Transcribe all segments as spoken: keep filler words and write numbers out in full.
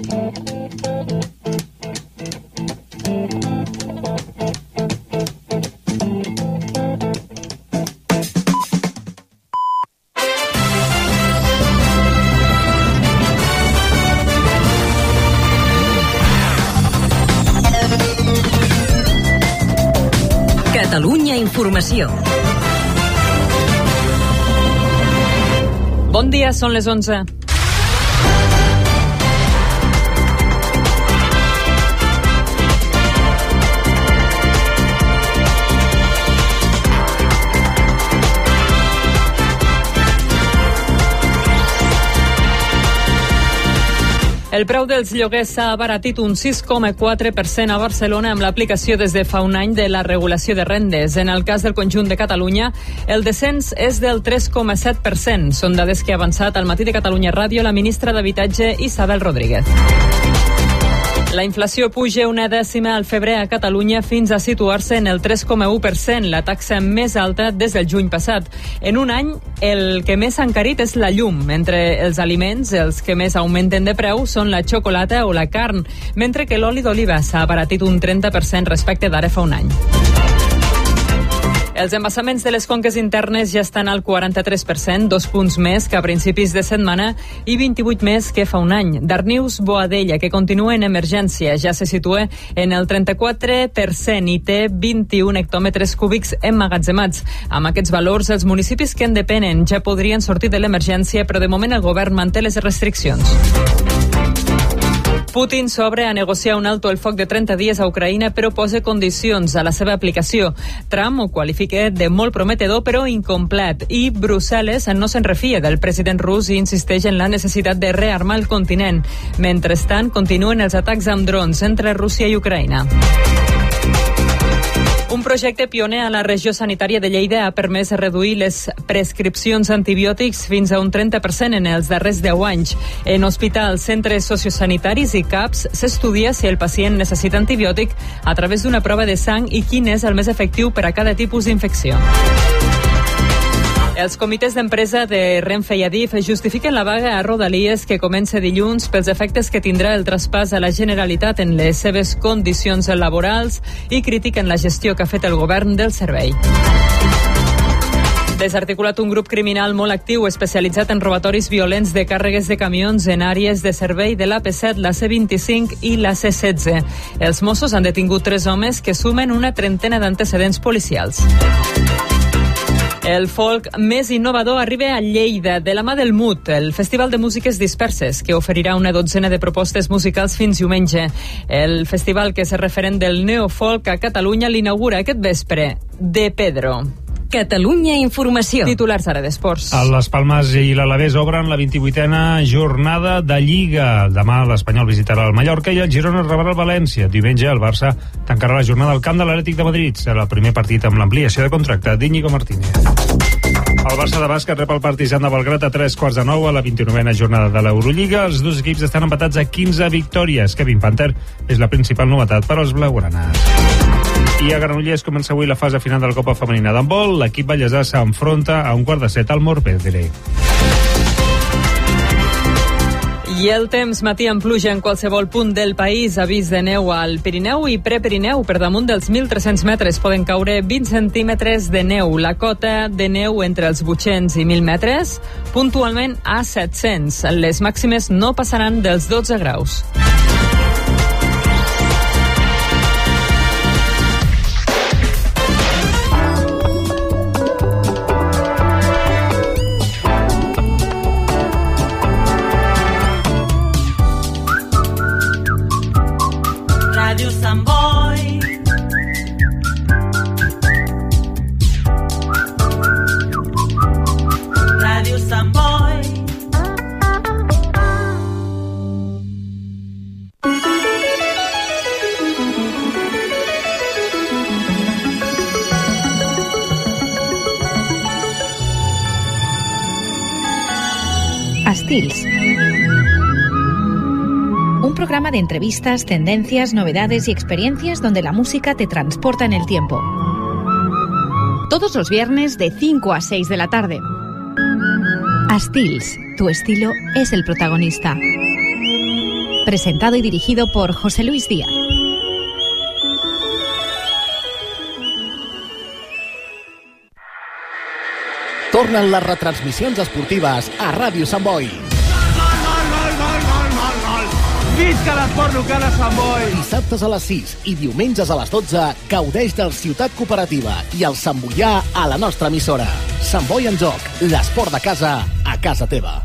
Catalunya Informació. Bon dia, són les onze. El preu dels lloguers s'ha abaratit un sis coma quatre per cent a Barcelona amb l'aplicació des de fa un any de la regulació de rendes. En el cas del conjunt de Catalunya, el descens és del tres coma set per cent. Són dades que ha avançat al Matí de Catalunya Ràdio la ministra d'Habitatge, Isabel Rodríguez. La inflació puja una dècima al febrer a Catalunya fins a situar-se en el tres coma u per cent, la taxa més alta des del juny passat. En un any, el que més s'ha encarit és la llum. Entre els aliments, els que més augmenten de preu són la xocolata o la carn, mentre que l'oli d'oliva s'ha abaratit un trenta per cent respecte d'ara fa un any. Els embassaments de les conques internes ja estan al quaranta-tres per cent, dos punts més que a principis de setmana i vint-i-vuit més que fa un any. Darnius Boadella, que continua en emergència, ja se situa en el trenta-quatre per cent i té vint-i-un hectòmetres cúbics emmagatzemats. Amb aquests valors, els municipis que en depenen ja podrien sortir de l'emergència, però de moment el govern manté les restriccions. Putin s'obre a negociar un alto el foc de trenta dies a Ucraïna, però posa condicions a la seva aplicació. Trump ho qualifica de molt prometedor, però incomplet. I Brussel·les no se'n refia del president rus i insisteix en la necessitat de rearmar el continent. Mentrestant, continuen els atacs amb drons entre Rússia i Ucraïna. Un projecte pioner a la regió sanitària de Lleida ha permès reduir les prescripcions antibiòtics fins a un trenta per cent en els darrers deu anys. En hospitals, centres sociosanitaris i C A Ps s'estudia si el pacient necessita antibiòtic a través d'una prova de sang i quin és el més efectiu per a cada tipus d'infecció. Els comitès d'empresa de Renfe i Adif justifiquen la vaga a Rodalies que comença dilluns pels efectes que tindrà el traspàs a la Generalitat en les seves condicions laborals i critiquen la gestió que ha fet el govern del servei. Desarticulat un grup criminal molt actiu especialitzat en robatoris violents de càrregues de camions en àrees de servei de l'A P set, la C vint-i-cinc i la C setze. Els Mossos han detingut tres homes que sumen una trentena d'antecedents policials. El folk més innovador arriba a Lleida, de la mà del M U T, el Festival de Músiques Disperses, que oferirà una dotzena de propostes musicals fins diumenge. El festival, que és referent del neofolk a Catalunya, l'inaugura aquest vespre De Pedro. Catalunya Informació. Titulars ara d'esports. Les Palmes i l'Alavés obren la vint-i-vuitena jornada de Lliga. Demà l'Espanyol visitarà el Mallorca i el Girona rebrà el València. Diumenge el Barça tancarà la jornada al camp de l'Atlètic de Madrid. Serà el primer partit amb l'ampliació de contracte d'Íñigo Martínez. El Barça de bàsquet rep el Partizan de Belgrad a tres quarts de nou a la vint-i-novena jornada de l'Eurolliga. Els dos equips estan empatats a quinze victòries. Kevin Panther és la principal novetat per als blaugranes. I a Granollers comença avui la fase final de la Copa Femenina d'handbol. L'equip ballesà s'enfronta a un quart de set al Morvedre. I el temps, matí amb pluja en qualsevol punt del país, avís de neu al Pirineu i Prepirineu. Per damunt dels mil tres-cents metres poden caure vint centímetres de neu. La cota de neu entre els vuit-cents i mil metres, puntualment a set-cents. Les màximes no passaran dels dotze graus. Ràdio Sant Boi. Ràdio Sant Boi. Estils. Un programa de entrevistas, tendencias, novedades y experiencias donde la música te transporta en el tiempo. Todos los viernes de cinco a seis de la tarde. Estils, tu estilo es el protagonista. presentado y dirigido por José Luis Díaz. Tornen les retransmissions esportives a Ràdio Sant Boi. Visca l'esport local a Sant Boi! Dissabtes a les sis i diumenges a les dotze gaudeix del Ciutat Cooperativa i el Sant Boià a la nostra emissora. Sant Boi en joc, l'esport de casa a casa teva.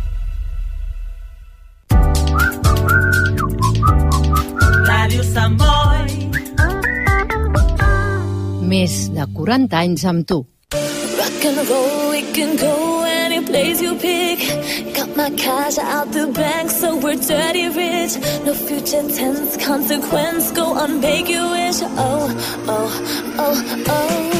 Ràdio Sant Boi. Més de quaranta anys amb tu. Rock and roll, we can go any place you pick. Got my cash out the bank, so we're dirty rich. No future tense, consequence, go on, make your wish. Oh, oh, oh, oh.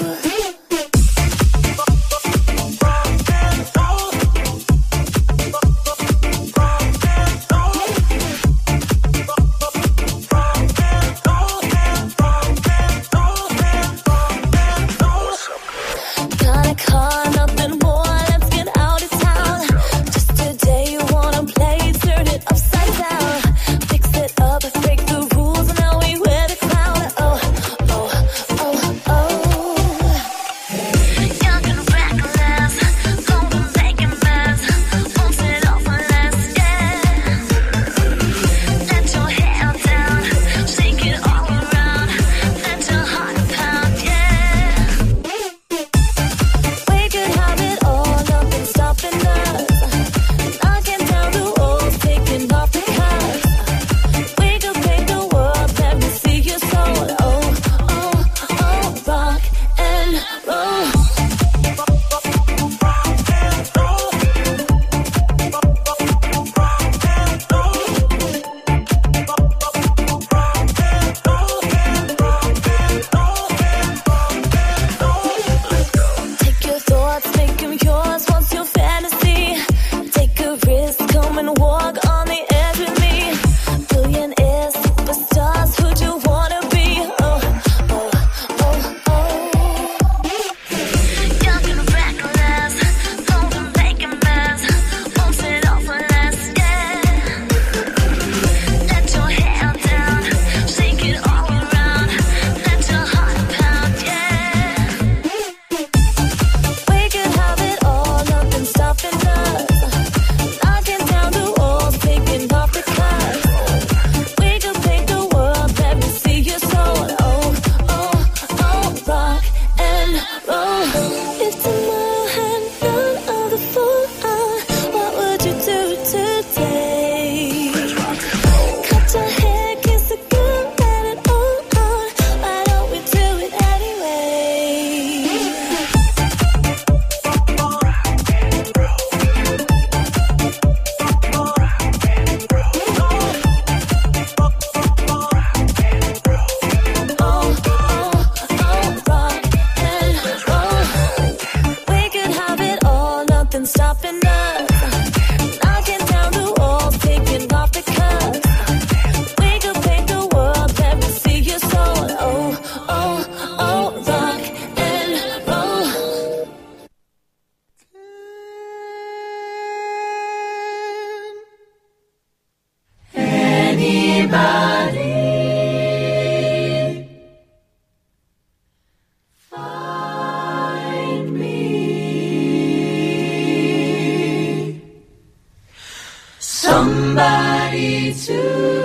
Somebody to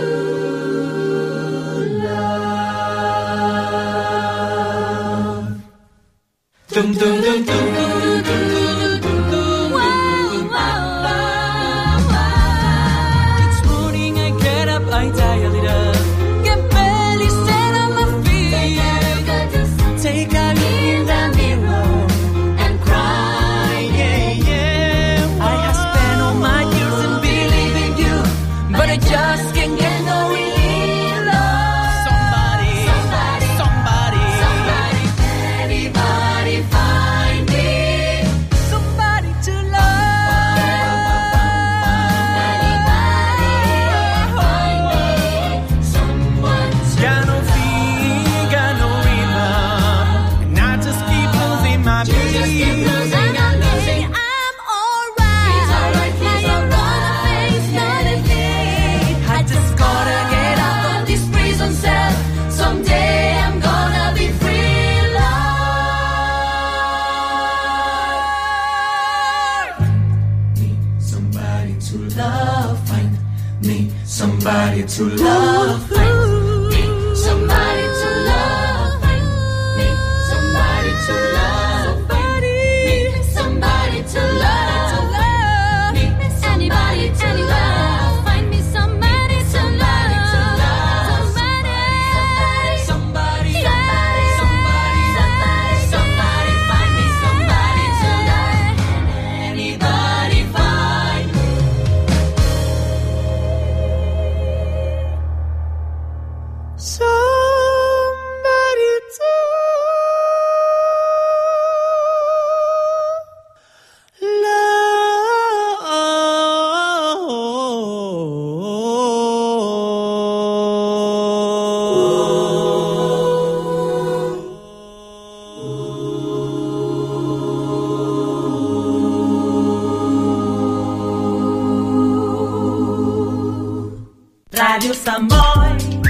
love. Dum dum dum dum dum dum dum dum. Wow, wow, wow. Each morning I get up, I die a little. Can barely stand on my feet. Take a look in the mirror and cry, yeah, yeah. I have spent all my years in believing you, but I just can't get no relief. Somebody, somebody, somebody, somebody, anybody find me somebody to love. Anybody find me someone to got no feet, got no rhythm, and I just keep losing my beat. Just keep losing, I'm losing. I'm alright. He's alright, he's alright. I just Need somebody to love. Need somebody to love. Need somebody to love. Need somebody to love. Need somebody to love. Find me somebody to love. Somebody, somebody, somebody, somebody, somebody, somebody. Find me somebody to love. Anybody find me. Somebody to Radio Samboy.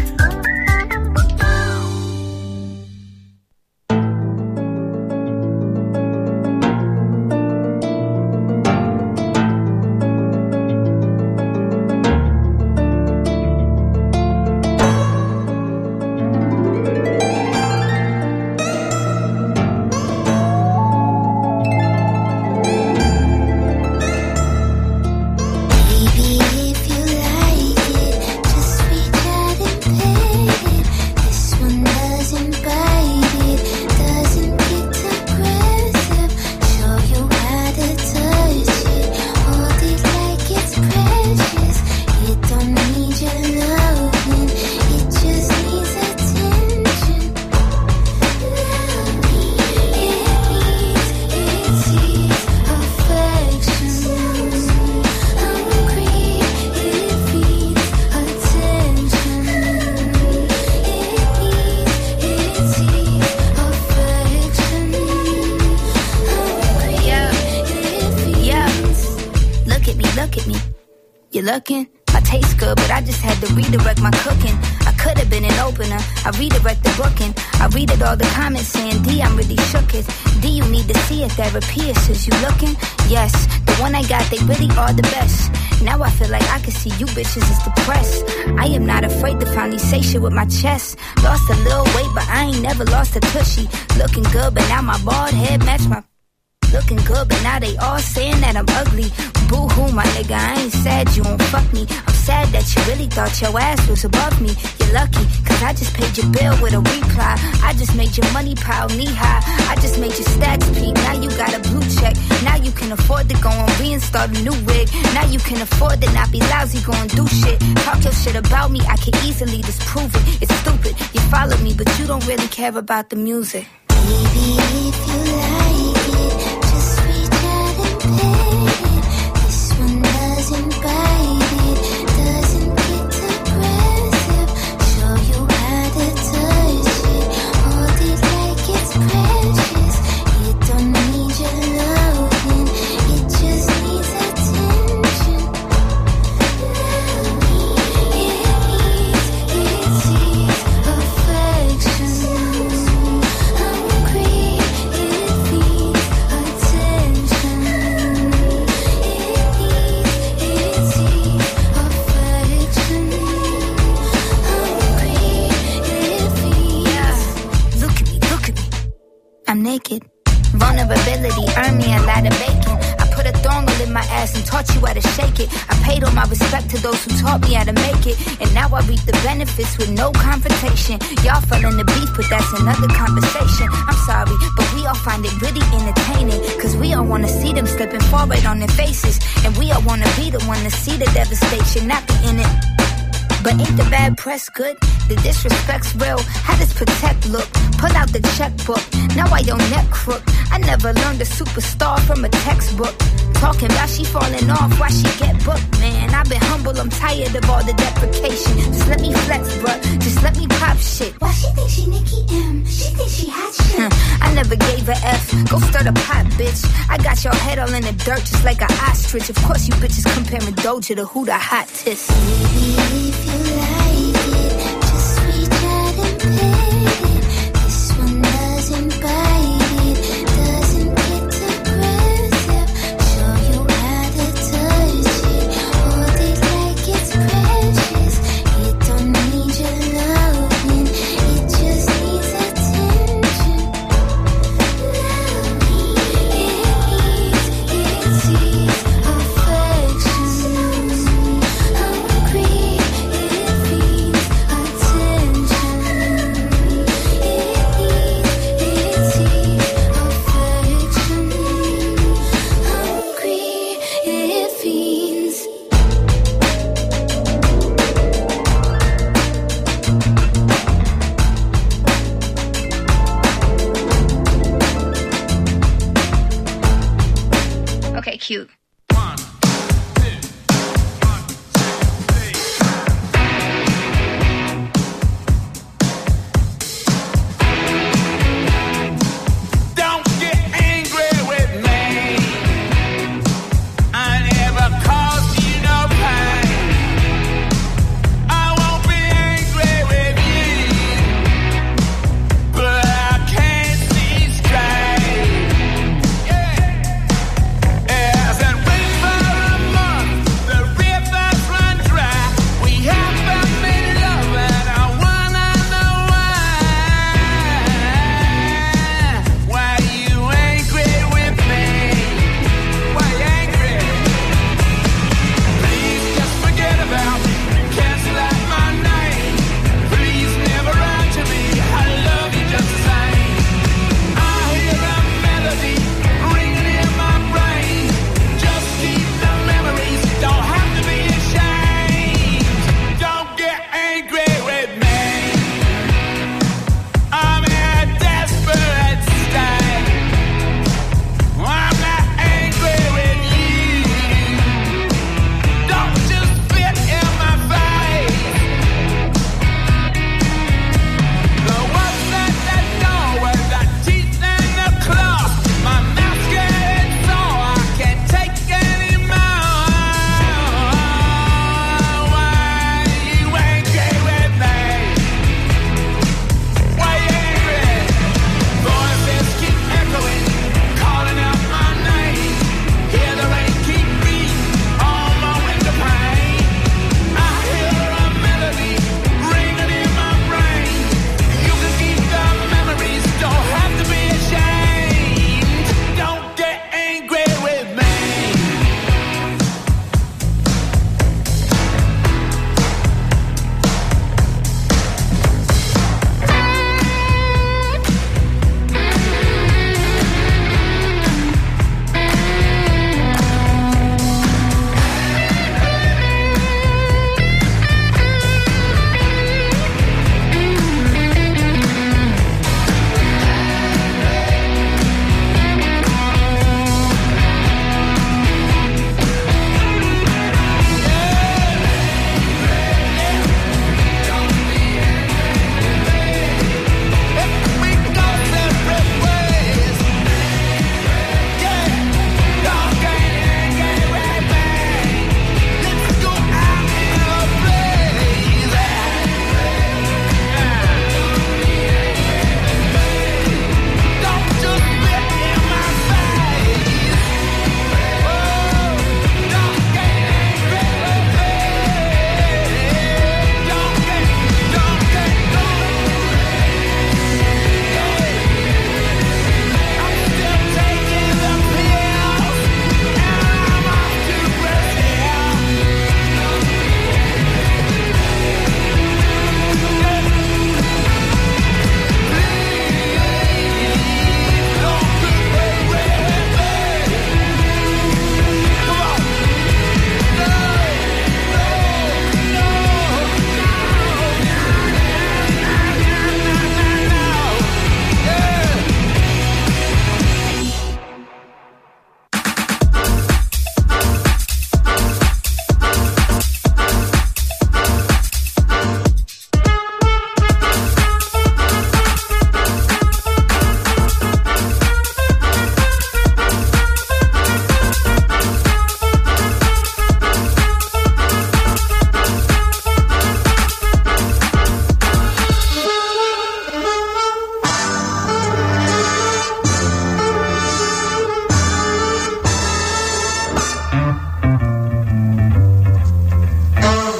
Looking, my taste good, but I just had to redirect my cooking. I could have been an opener. I redirect the booking. I read it all the comments saying, D, I'm really shook it. D, you need to see a therapist. Is you looking? Yes, the one I got, they really are the best. Now I feel like I can see you bitches is depressed. I am not afraid to finally say shit with my chest. Lost a little weight, but I ain't never lost a tushy. Looking good, but now my bald head match my... Looking good, but now they all saying that I'm ugly. Boo-hoo, my nigga, I ain't sad you won't fuck me. I'm sad that you really thought your ass was above me. You're lucky, cause I just paid your bill with a reply. I just made your money pile knee-high. I just made your stats peak. Now you got a blue check. Now you can afford to go and reinstall a new wig. Now you can afford to not be lousy, go and do shit. Talk your shit about me, I can easily disprove it. It's stupid, you follow me, but you don't really care about the music. Baby, if you like it, just reach out and pay it. This one doesn't bite it, doesn't get aggressive. Show you how to touch it, hold it like it's precious. It don't need your loving, it just needs attention. Love me, it needs, it sees affection. I'm naked. Vulnerability earned me a lot of bacon. I put a thongle in my ass and taught you how to shake it. I paid all my respect to those who taught me how to make it. And now I reap the benefits with no confrontation. Y'all fell in the beef, but that's another conversation. I'm sorry, but we all find it really entertaining. Cause we all wanna see them slipping forward on their faces. And we all wanna be the one to see the devastation, not be in it. But ain't the bad press good? The disrespect's real. How does protect look? Pull out the checkbook. Now I your neck crook. I never learned a superstar from a textbook. Talking about she falling off, why she get booked, man. I've been humble, I'm tired of all the deprecation. Just let me flex, bruh. Just let me pop shit. Why she think she Nicki M? She think she hot shit. I never gave a F. Go stir the pot, bitch. I got your head all in the dirt just like an ostrich. Of course you bitches comparing Doja to who the hottest. Baby, if you like it, just reach out and pay it. This one doesn't bite it, doesn't get aggressive. Show you how to touch it, hold it like it's precious.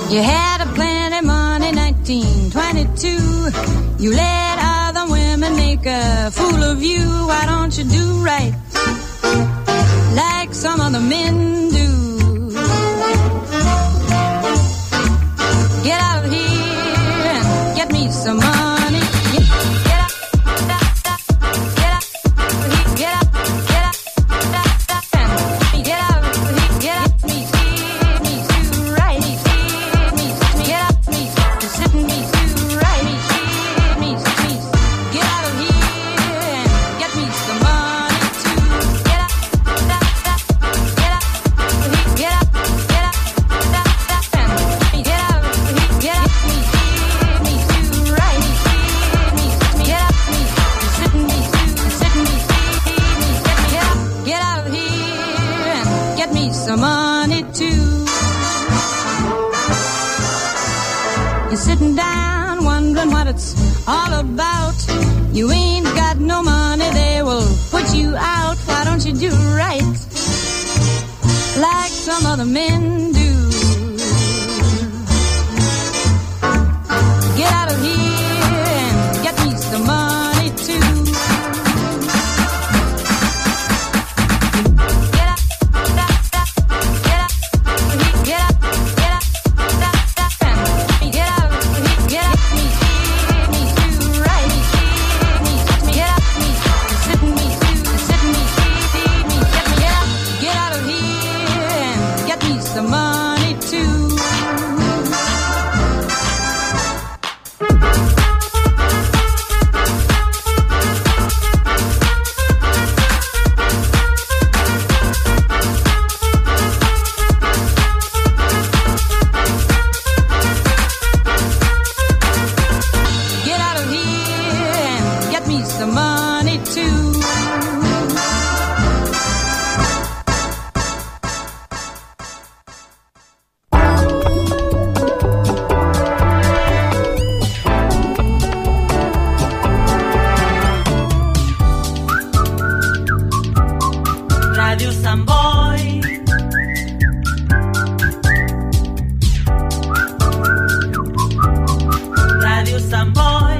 You had a plenty money, nineteen twenty-two. You let other women make a fool of you. Why don't you do right like some other men do? Get out of here and get me some money. Get, get out, get out, get out, get out, get out, get out, me, me, do right, me, get out, me, sit me, do right, me, me, me, get out of here and get me some money too. Get out, get out, get out, get out, get out, get out, get out, me, me, do right, me, get out, me, sit me, sit me, get out, get out of here and get me some money too. You're sitting down wondering what it's all about. You ain't got no money, they will put you out. Why don't you do right like some other men do? Get out of here and get me some money too. Get out, get out, get out, get out, get out, get out, get out, me, me, do right, me, get out, me, sit me, sit me, me, get me out, get out of here and get me some money too. Get out of here and get me some money too. Radio Samboy. Radio Samboy.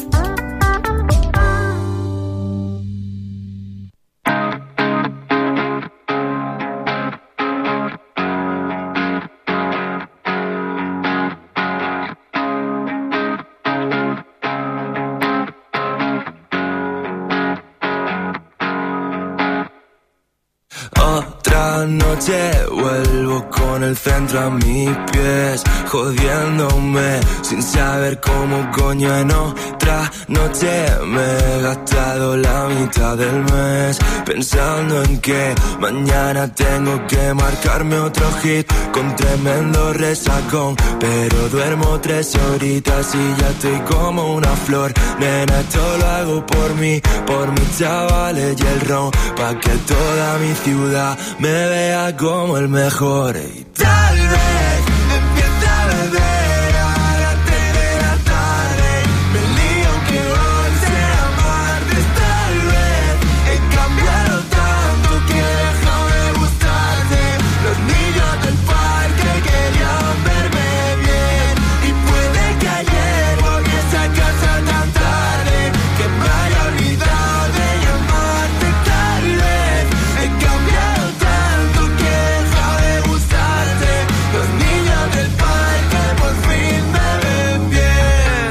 Otra noche vuelvo con el centro a mis pies, jodiéndome sin saber cómo coño. En otra noche me he gastado la mitad del mes pensando en que mañana tengo que marcarme otro hit con tremendo resacón. Pero duermo tres horitas y ya estoy como una flor. Nena, esto lo hago por mí, por mis chavales y el ron, pa' que toda mi ciudad me vea como el mejor. Y tal vez empiece a beber a las tres de la tarde, me lío que hoy sea martes. Tal vez he cambiado tanto que he dejado de gustarte. Los niños del parque querían verme bien y puede que ayer volviese a casa tan tarde que me haya olvidado de llamarte. Tal vez he cambiado tanto que he dejado de gustarte. Los niños del parque por fin me ven bien.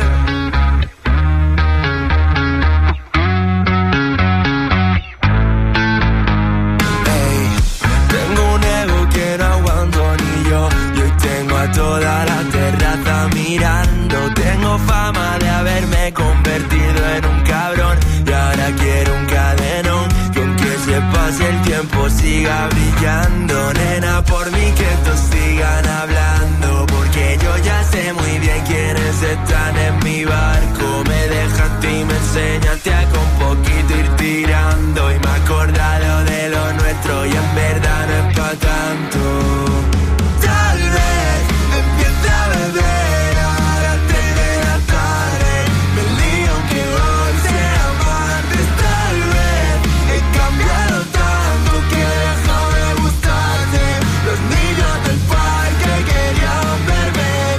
Ey, tengo un ego que no aguanto ni yo, y hoy tengo a toda la terraza mirando. Tengo fama de haberme convertido en un cabrón y ahora quiero un cadenón que aunque se pase el tiempo siga brillando. Nena, por mí que estos sigan hablando, porque yo ya sé muy bien quiénes están en mi barco. Me dejaste y me enseñaste a con poquito ir tirando, y me he acordado de lo nuestro y en verdad no es pa' tanto. Tal vez empiece a beber a las tres de la tarde, me lío que hoy sea martes. Tal vez he cambiado tanto que he dejado de gustarte. Los niños del parque querían verme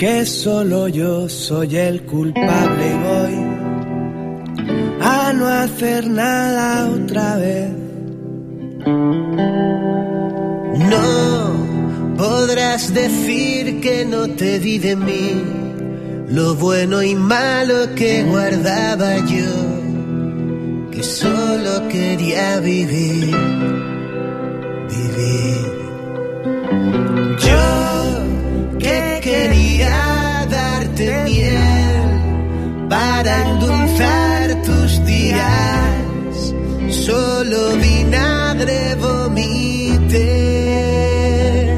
que solo yo soy el culpable y voy a no hacer nada otra vez. No podrás decir que no te di de mí lo bueno y malo que guardaba yo, que solo quería vivir, vivir. Yo que quería darte miel para endulzar tus días, solo vinagre vomité.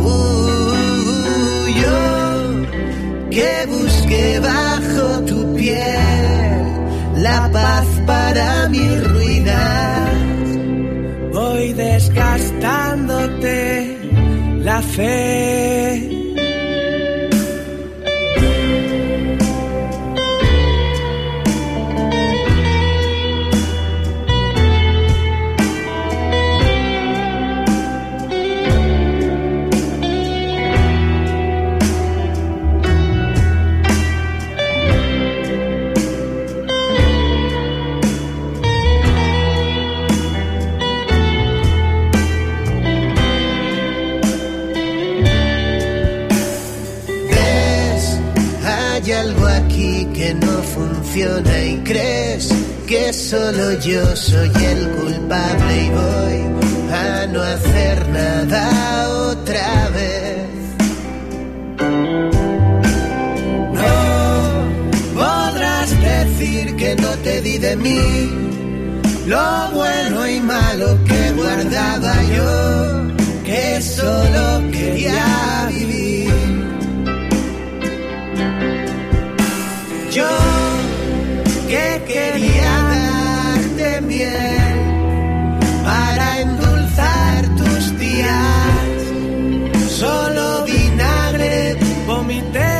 Uh, yo que busqué bajo tu piel la paz para mi ruina, voy desgastándote la fe. Y crees que solo yo soy el culpable y voy a no hacer nada otra vez. No podrás decir que no te di de mí lo bueno y malo que guardaba yo, que solo quería vivir. Yo que quería darte miel para endulzar tus días, solo vinagre vomité.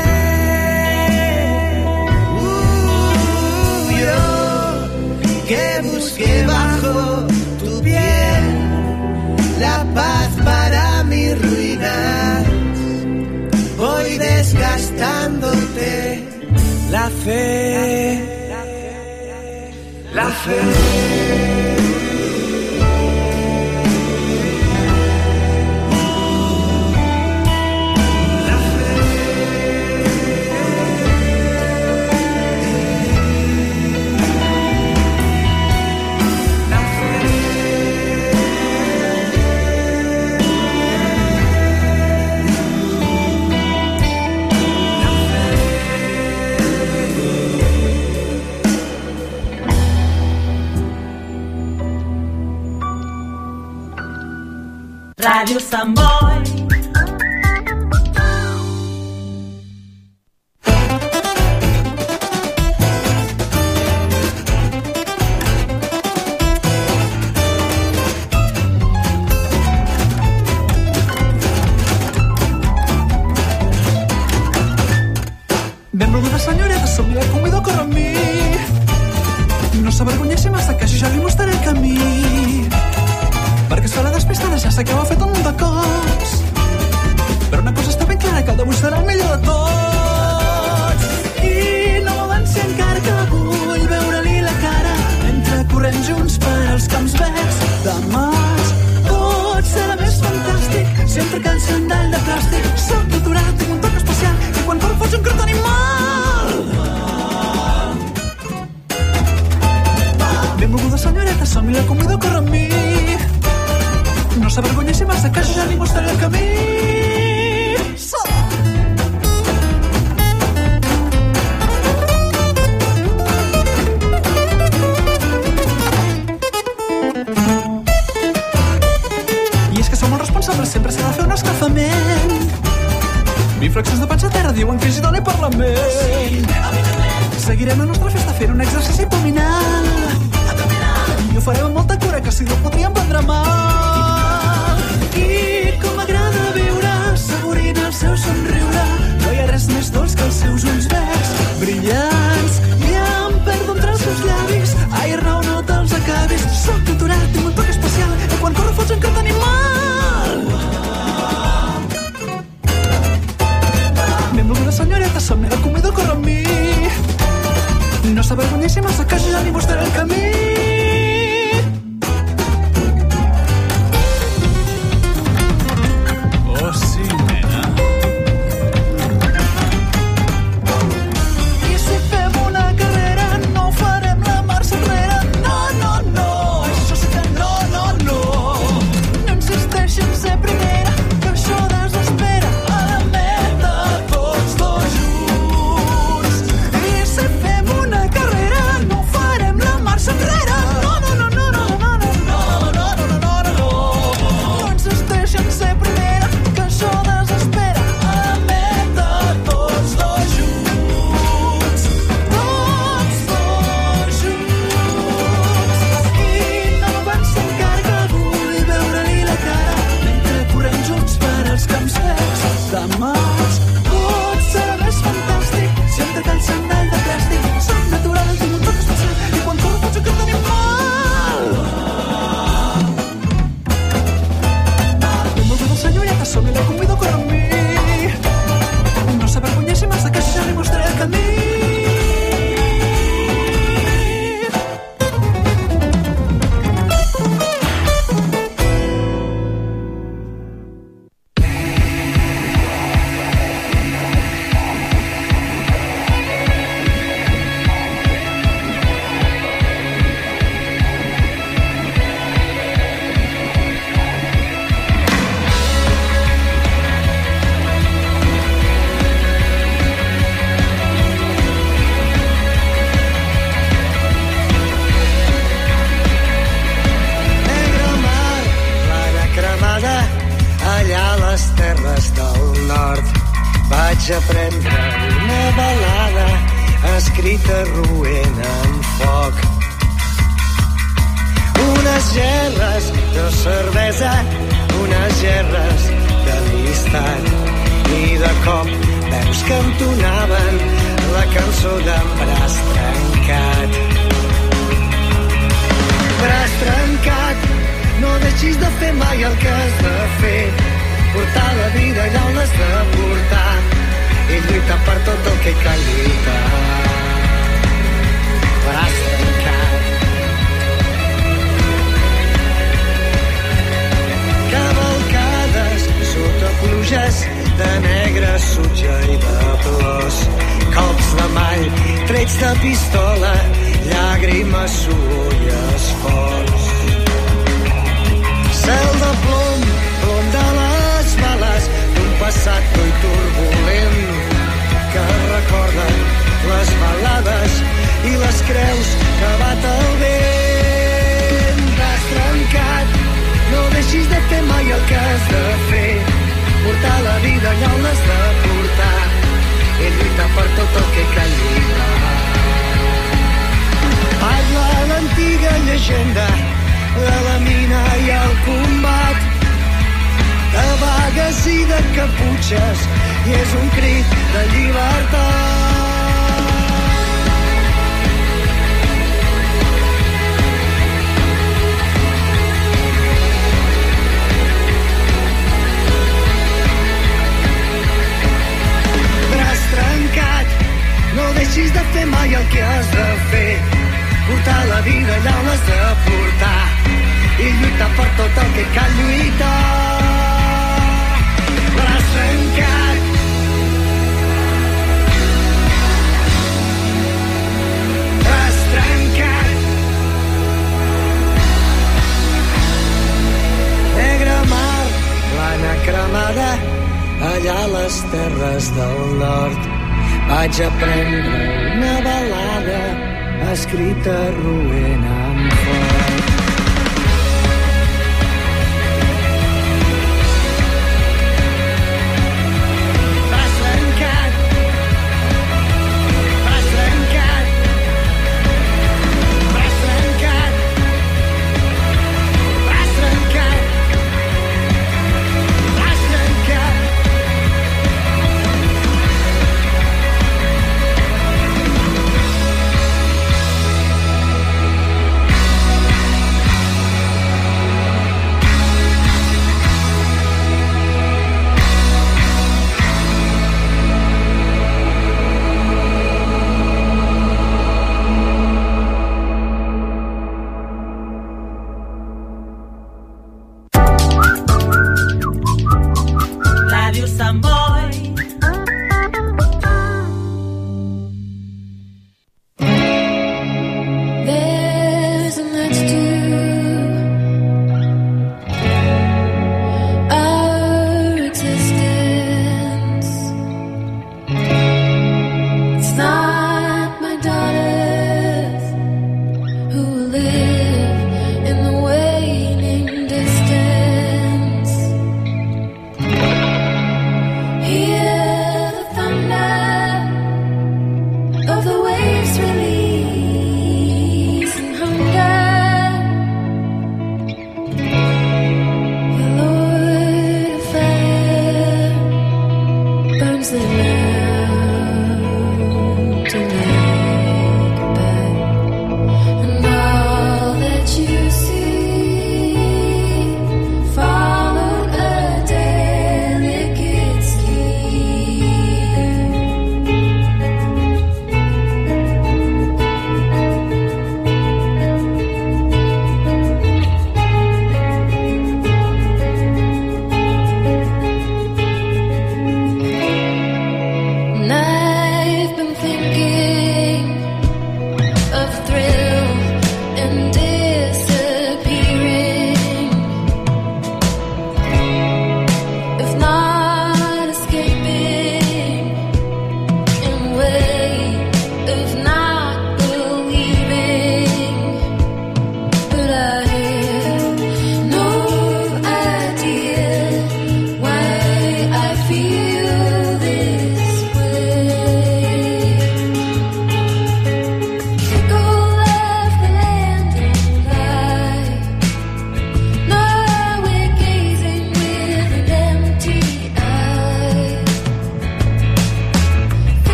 Uh, yo que busqué bajo tu piel la paz para mi ruina, voy desgastándote la fe. La fe. Radio Sant Boi. Benvolguda senyoreta, som la convido a córrer amb mi. No s'avergonyeixi massa, que jo ja li mostraré el camí. Perquè es fa la despistada, ja sé que ho ha fet un munt de cops. Però una cosa està ben clara, que el d'avui serà el millor de tots. I no m'avanci encara, que vull veure-li la cara mentre correm junts per als camps verds de maig. Tot serà més fantàstic sempre que el sandal de plàstic. Soc doctorat, tinc un toc especial i quan corro faig un crot animal. Benvolguda senyoreta, som-hi, la convido a córrer amb mi. No s'avergonyeixi massa, que jo ja li mostraré el camí. So! I és que som molt responsables, sempre s'ha de fer un escalfament. Biflexes de panxa a terra diuen que hi dona parlament. Seguirem la nostra festa fent un exercici abdominal. I ho farem amb molta cura, que si no podríem prendre mal. I com m'agrada viure, saborint el seu somriure. No hi ha res més dolç que els seus ulls verds brillants. I em perdo entre els seus llavis. Ai, Arnau, no te'ls acabis. Soc doctorat, tinc un toc especial i quan corro faig un cant animal. Benvolguda senyora, s'avergonyeixi massa que ja li mostraré el camí. Oh, sí, nena. I si fem una carrera no farem la marxa enrere. No, no, no, això sí que no, no, no. No insisteixi en ser primera, que això desespera. A la meta tots dos junts. I si fem una carrera no farem la marxa enrere. No, no, no, no, no, no, no, no, no, no, no, no, no. No insisteixi en ser primera, que això desespera. A la meta tots dos junts. Tots dos junts. I no penso encara que vull veure-li la cara mentre correm junts per als camps verds. Demà tot serà més fantàstic si hem de calçar un all de plàstic. Som natural, tinc un toc especial i quan corro potser que tenim mal. Benvolguda senyoreta, som i la convido a córrer amb mi. No s'avergonyeixi massa que ja li mostraré el camí. Negra mar, plana cremada, allà a les terres del nord. Vaig aprendre una balada escrita roent en foc. Unes gerres de cervesa, unes gerres d'amistat. I de cop veus que entonaven la cançó d'en Braç Trencat. Braç trencat, no deixis de fer mai el que has de fer. Portar la vida allà on l'has de portar i lluitar per tot el que cal lluitar. Braç trencat. Cavalcades sota pluges de negre sutja i de plors. Cops de mall, trets de pistola, llàgrimes, suor i esforç. Cel de plom, plom de les bales d'un passat dur i turbulent que recorden les balades i les creus que bat el vent. T'has trencat, no deixis de fer mai el que has de fer. Portar la vida allà on l'has de portar i lluitar per tot el que cal lluitar. Parla l'antiga llegenda de la mina i el combat, de vagues i de caputxes, i és un crit de llibertat. Braç trencat, no deixis de fer mai el que has de fer. Portar la vida allà on l'has de portar i lluitar per tot el que cal lluitar. Braç trencat. Braç trencat. Negra mar, plana cremada, allà a les terres del nord. Vaig aprendre una balada escrita roent amb foc. Braç trencat. Braç trencat. Braç trencat. Braç trencat. Braç trencat.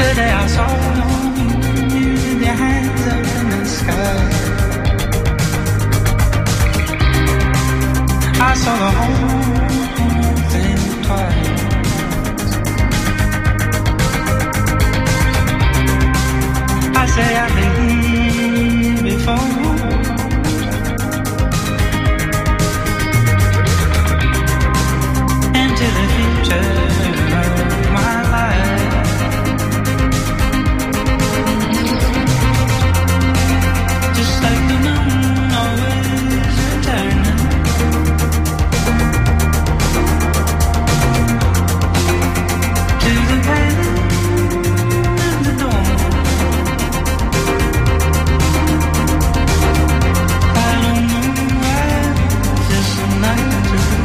Yesterday I saw you with your hands up in the sky. I saw the whole thing twice. I say I've been here before. Into the future of my life. Just like the moon always returning. To the pain and the dawn. I don't know why this night is.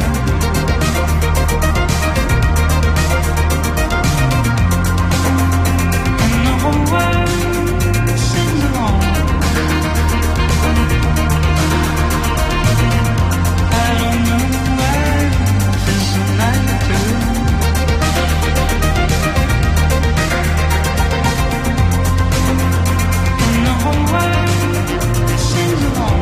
And the whole world sings along. I don't know why this night is. And the whole world sings along.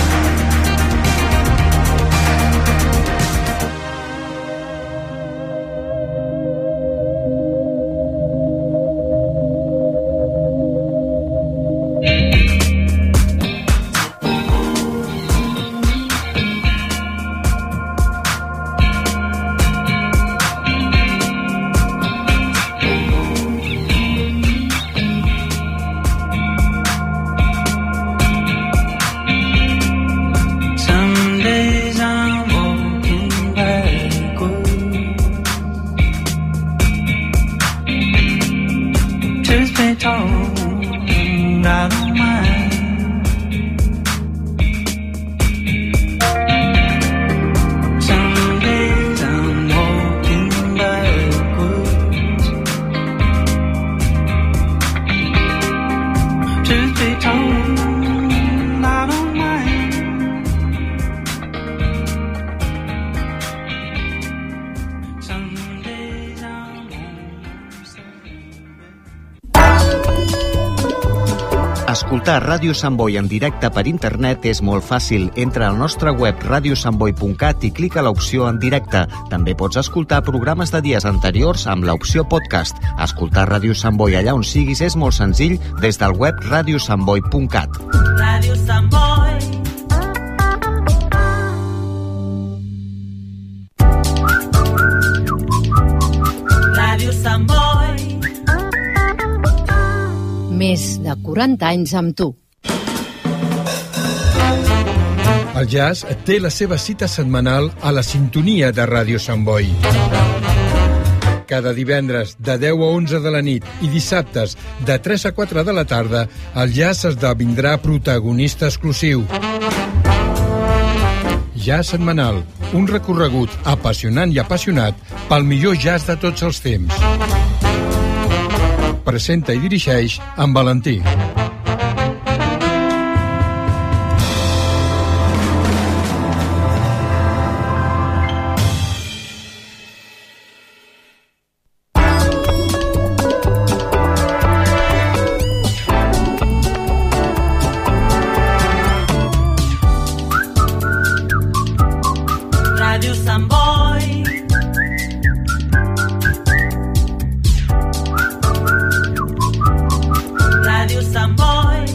Some days I'm walking backwards. Truth be told, I don't mind. Some days I'm walking backwards. Truth be told, I don't mind. Escoltar Ràdio Sant Boi en directe per internet és molt fàcil. Entra al nostre web radio sant boi punt cat i clica l'opció en directe. També pots escoltar programes de dies anteriors amb l'opció podcast. Escoltar Ràdio Sant Boi allà on siguis és molt senzill des del web radio sant boi punt cat. Radio Sant Boi. Radio Sant Boi. Més de quaranta anys amb tu. El jazz té la seva cita setmanal a la sintonia de Ràdio Sant Boi. Cada divendres de deu a onze de la nit i dissabtes de tres a quatre de la tarda, el jazz esdevindrà protagonista exclusiu. Jazz setmanal, un recorregut apassionant i apassionat pel millor jazz de tots els temps. Presenta i dirigeix en Valentí. Radio Sant Boi. Radio Sant Boi.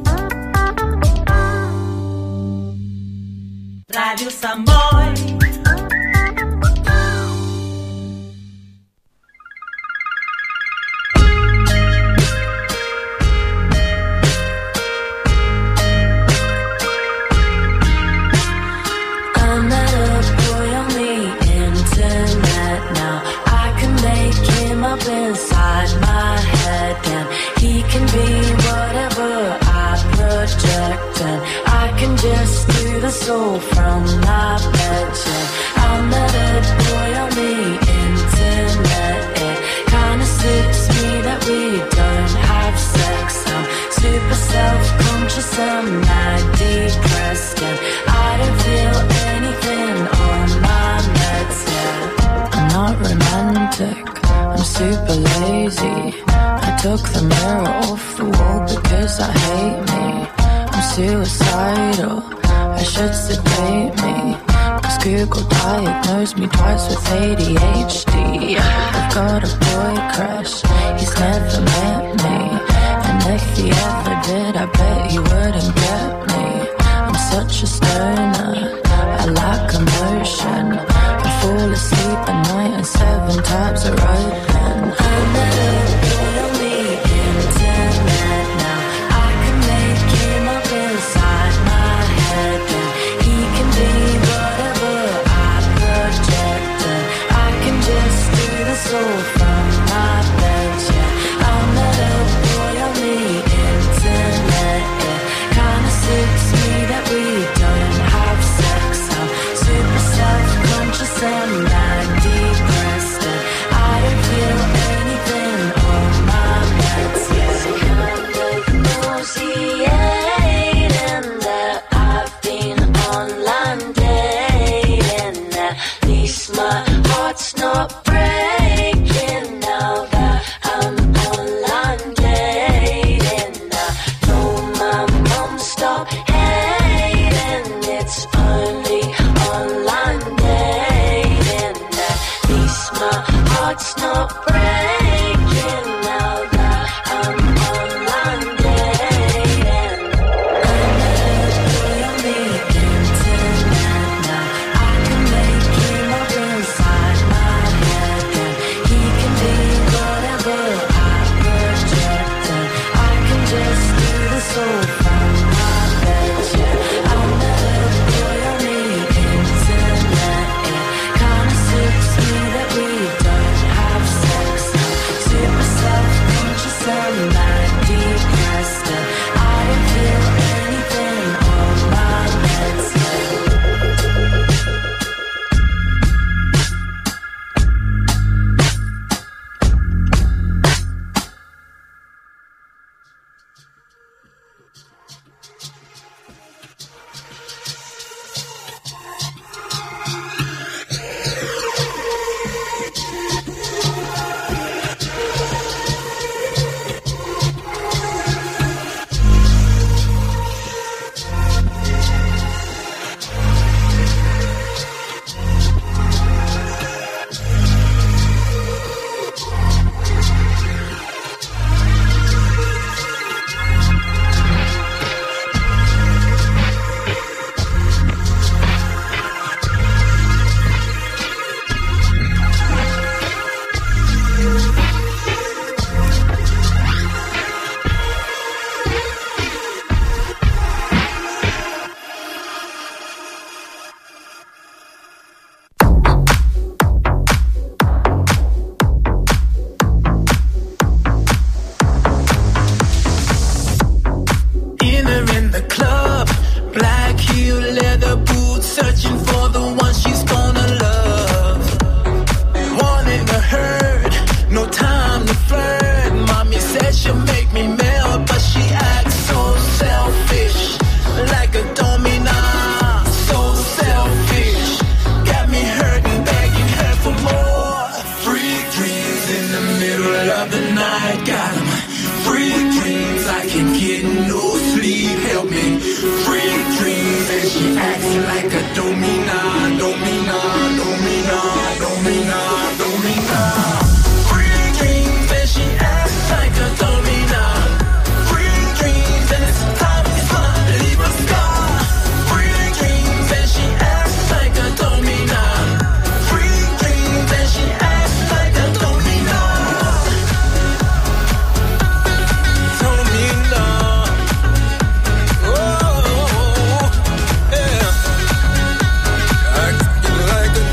Radio Sant Boi. I met a boy on the internet now. I can make him up inside my head, and he can be whatever I project, and I can just do the soul from my bed. Yeah. I met a boy on the internet. It kinda suits me that we don't have sex. I'm super self-conscious, I'm mad depressed, and I don't feel anything on my meds yet. I'm not romantic, I'm I'm super lazy. I took the mirror off the wall because I hate me. I'm suicidal, I should sedate me. Cause Google diagnosed me twice with A D H D. I've got a boy crush, he's never met me. And if he ever did, I bet he wouldn't get me. I'm such a stoner, I lack emotion. I fall asleep at night and seven tabs are open. I'm not a on the internet now. I can make him up inside my head, and he can be whatever I project, and I can just do this all from my bed. Yeah, I'm not a boy on the internet. It kinda suits me that we don't have sex. I'm super self-conscious and I'm depressed, and I don't feel anything on my meds. Yeah, kind of nauseating that I've been online dating. At least my heart's not breaking now that I'm online dating. I know my mom stopped hating. It's only online dating. At least my heart's not breaking now that I'm online dating. I'm on the internet now. I can make him up inside my head, and he can be whatever I project, and I can just do this all from my bed. Yeah, I'm not a boy on the internet. It kinda suits me that we don't have sex. I'm super self-conscious and I'm depressed, and I don't feel anything on my meds. Inner in the club, black heel, leather boots, searching for the one she's gonna love. Wanting to hurt, no time to flirt. Mommy says she'll make me melt, but she acts so selfish, like a domina, so selfish. Got me hurting, begging her for more. Free dreams in the middle of the night, got 'em. Free dreams, I can get no sleep, help me. Free dreams, and she acts like a domina, domina, domina, domina, domina. Free dreams, and she acts like a domina. Free dreams, and it's time it's gonna leave a scar. Free dreams, and she acts like a domina. Free dreams, and she acts like a domina. Domina. Oh, yeah. Acting like a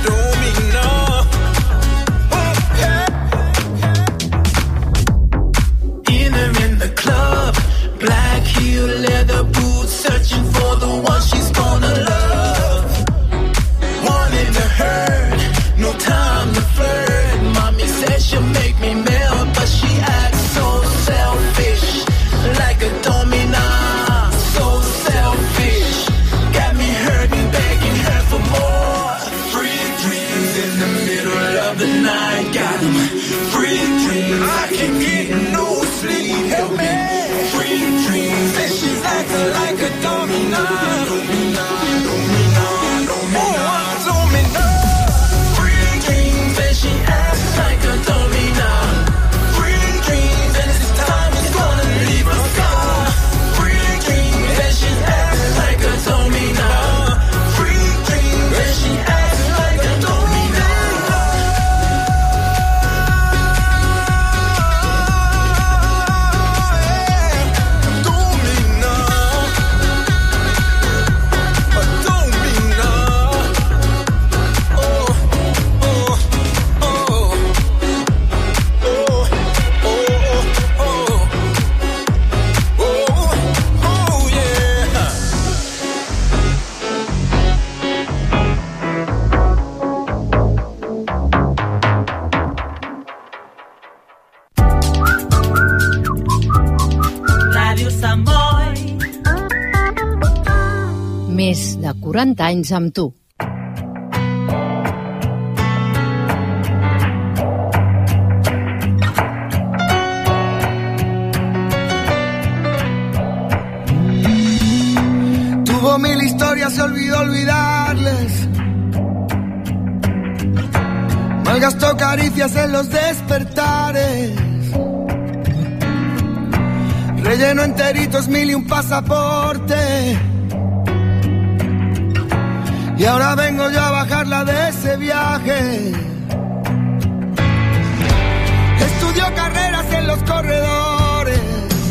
Més de quaranta anys amb tu. Tuvo mil historias, se olvidó olvidarles. Malgastó caricias en los despertares. Rellenó enteritos mil y un pasaporte. Y ahora vengo yo a bajarla de ese viaje. Estudió carreras en los corredores.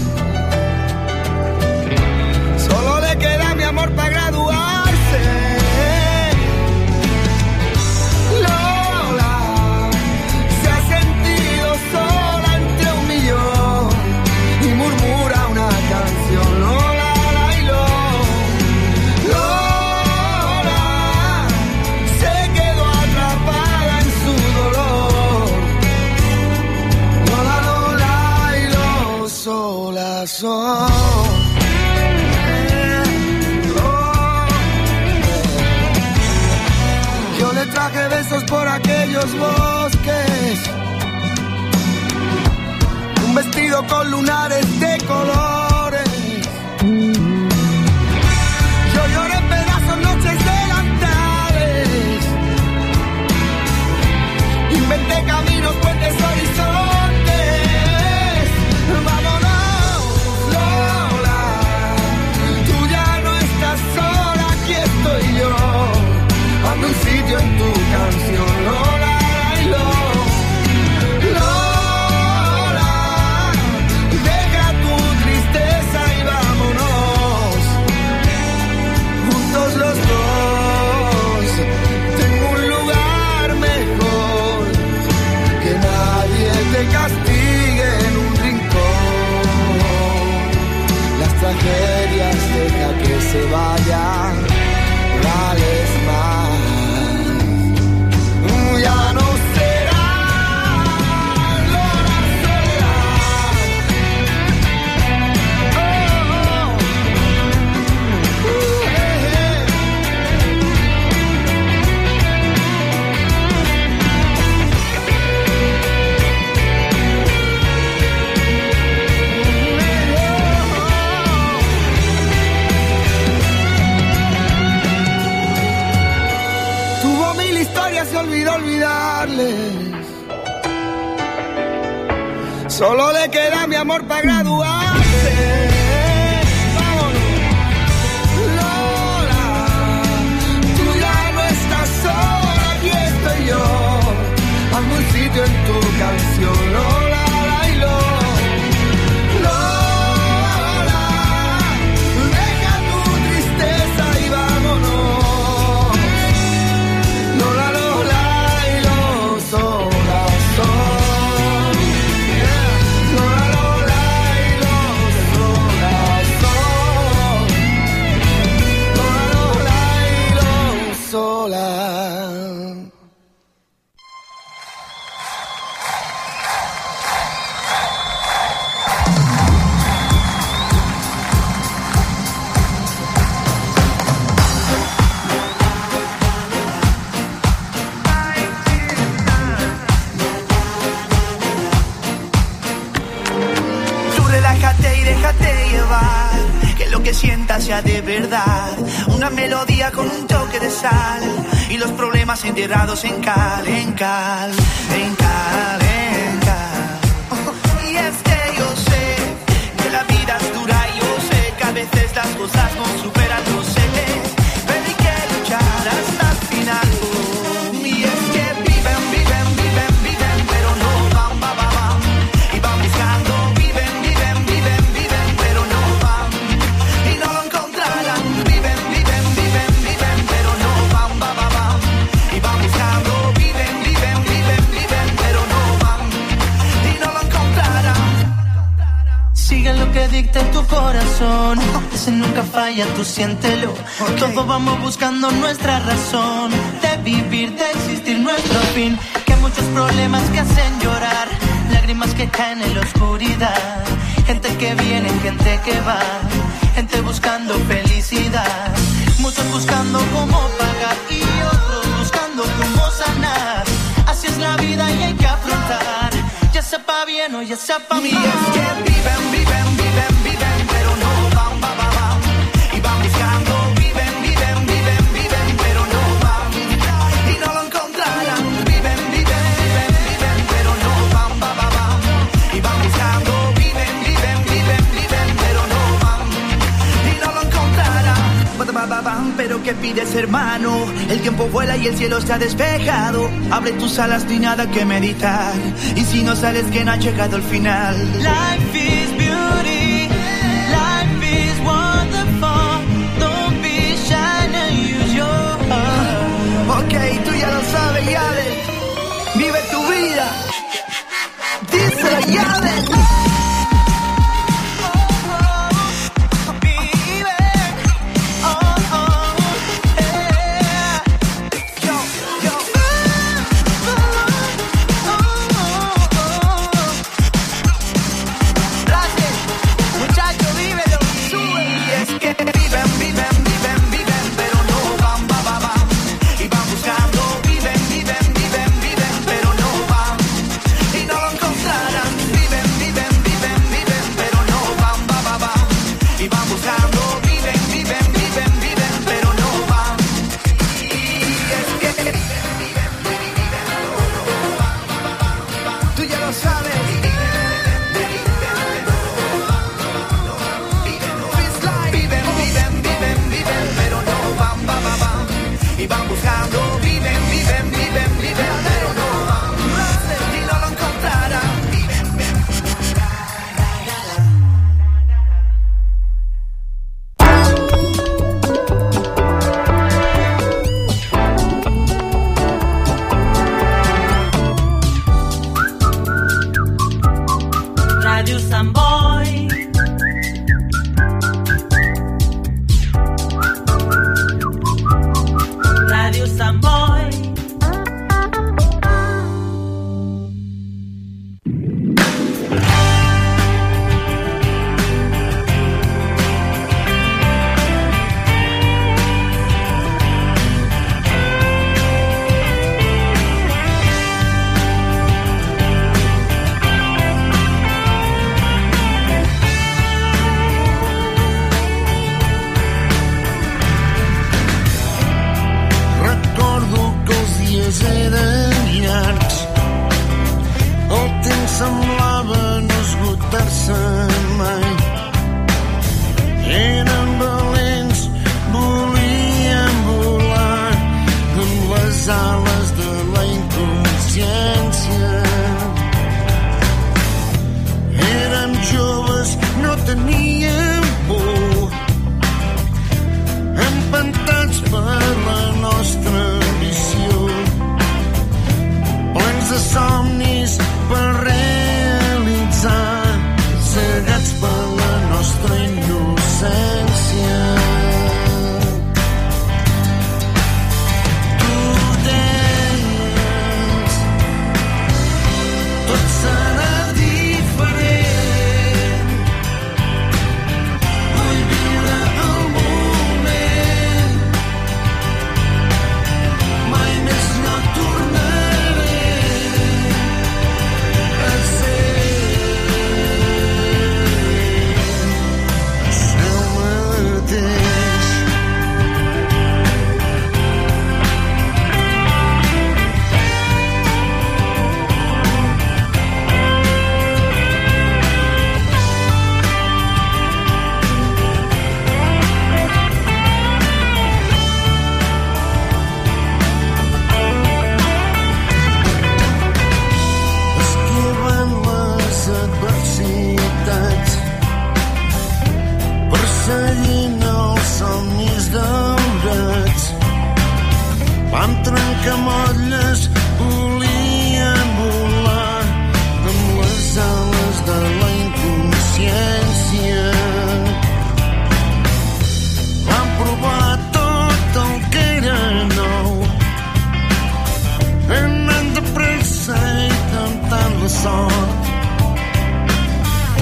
Solo le queda mi amor para graduarse. Lola se ha sentido sola entre un millón y murmura una canción. Lola, la, y lo. Lola se quedó atrapada en su dolor. Lola, Lola y lo, sola son. Traje besos por aquellos bosques, un vestido con lunares de colores. Yo lloré en pedazos noches delantales, inventé caminos, puentes, horizontes. Vámonos, Lola, tú ya no estás sola, aquí estoy yo. Hazme un sitio en tu canción, Lola, y lo. Lola, deja tu tristeza y vámonos. Juntos los dos, tengo un lugar mejor. Que nadie te castigue en un rincón. Las tragedias deja que se vayan, vales más. Ya no será Lola soledad. Oh, oh. Uh, eh, eh. Tuvo mil historias, se olvidó olvidarles. Solo le queda mi amor para graduarse. Vámonos. Lola, tú ya no estás sola, aquí estoy yo. Hazme un sitio en tu canción, Lola, y lo. Lola, deja tu tristeza y vámonos. Lola, Lola y lo, sola son. Yeah. Lola, Lola y lo, sola son. Lola, Lola y lo, sola. Tú relájate y déjate llevar, que lo que sientas sea de verdad. Una melodía con un toque de sal y los problemas enterrados en cal, en cal, en cal, en cal. Y es que yo sé que la vida es dura y yo sé que a veces las cosas no superan, no sé, pero hay que luchar hasta el final. Y es que viven, viven, viven, viven, pero no van, van, van, van. Y van buscando, viven, viven, viven, viven, pero no van. Y no lo encontrarán. Viven, viven, viven, viven, pero no van, van, van, van. Y van buscando, viven, viven, viven, viven, pero no van. Y no lo encontrarán. Sigue lo que dicta tu corazón, ese nunca falla, tú siéntelo. Todos vamos buscando nuestra razón de vivir, de existir, nuestro fin. Que hay muchos problemas que hacen llorar, lágrimas que caen en la oscuridad. Gente que viene, gente que va, gente buscando felicidad. Muchos buscando cómo pagar y otros buscando cómo sanar. Así es la vida y hay que afrontar, ya sea pa' bien o ya sea pa' mal. Y es que viven, viven, viven, viven, pero no van, van, van, van. Y van buscando, viven, viven, viven, viven, pero no van. Y no lo encontrarán. Viven, viven, viven, viven, pero no van, van, van, van. Y van buscando, viven, viven, viven, viven, pero no van. Y no lo encontrarán. Pero ¿qué pides, hermano? El tiempo vuela y el cielo está despejado. Abre tus alas, no hay nada que meditar. Y si no sales, que no ha llegado el final. Life is beauty, life is wonderful. Don't be shy and use your heart. Ok, tú ya lo sabes, Yale. Vive tu vida. Díselo, Yale.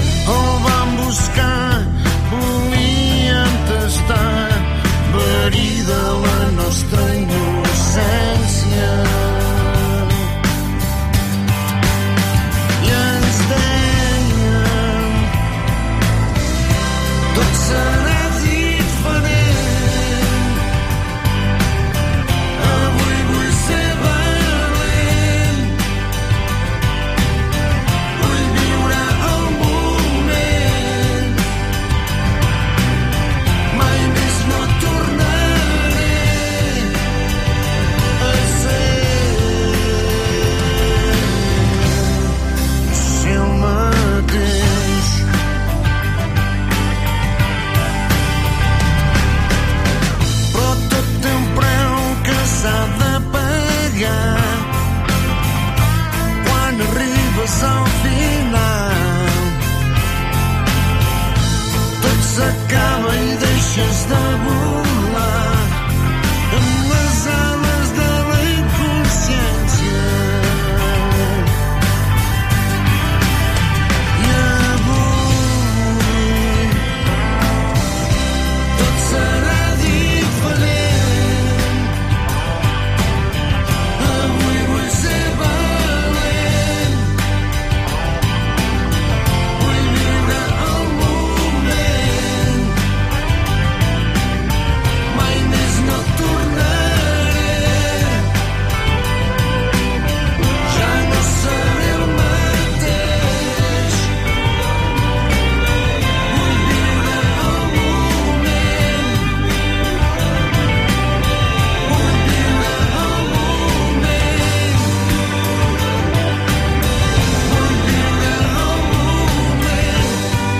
buscar, volíem tastar, verí deixes de volar amb les ales de la inconsciència. I avui tot serà diferent. Avui vull ser valent. Vull viure el moment. Mai més no tornaré. Ja no seré el mateix. Vull viure el moment. Vull viure el moment. Vull viure el moment.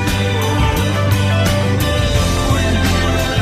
Vull viure el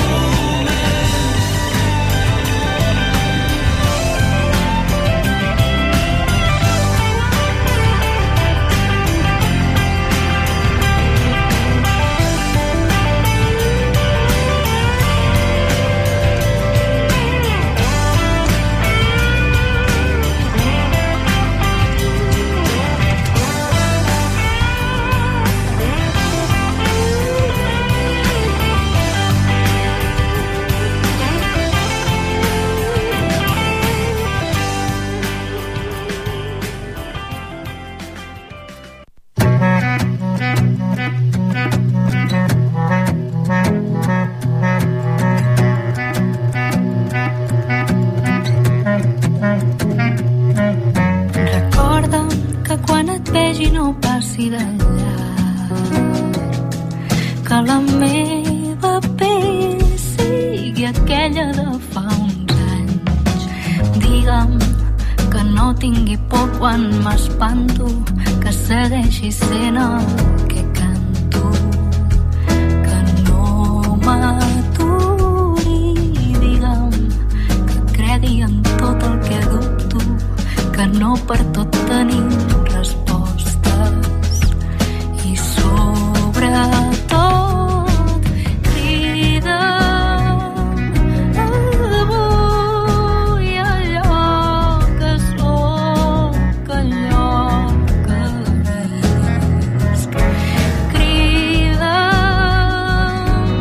Recorda que quan et vegi no passi de llarg, que la meva pell sigui aquella de fa uns anys. Digue'm que no tingui por quan m'espanto, que segueixi sent el que canto, que no m'aturi. Digue'm que cregui en tot el que dubto, que no per tot tenim respostes. I sobretot crida'm avui allò que sóc, allò que visc. Crida'm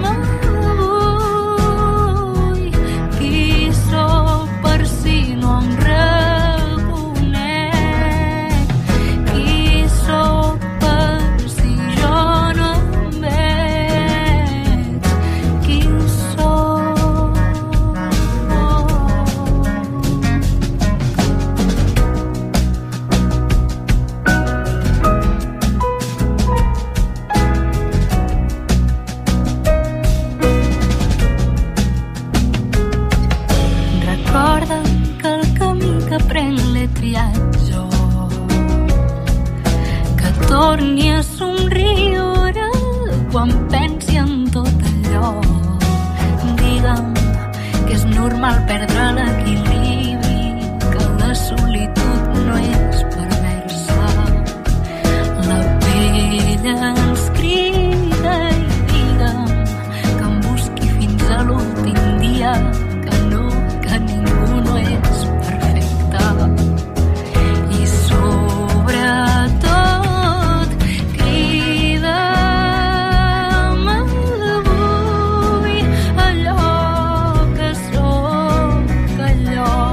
avui qui sóc per si no em reconec. Qui sóc per si jo no em veig. Qui sóc? Recorda que el camí que prenc l'he triat jo, que torni a somriure quan pensi en tot allò. Digue'm que és normal perdre l'equilibri, que la solitud no és perversa. La pell ens crida i digue'm que em busqui fins a l'últim dia, que no, que ningú no és perfecte. I sobretot crida'm avui allò que sóc, allò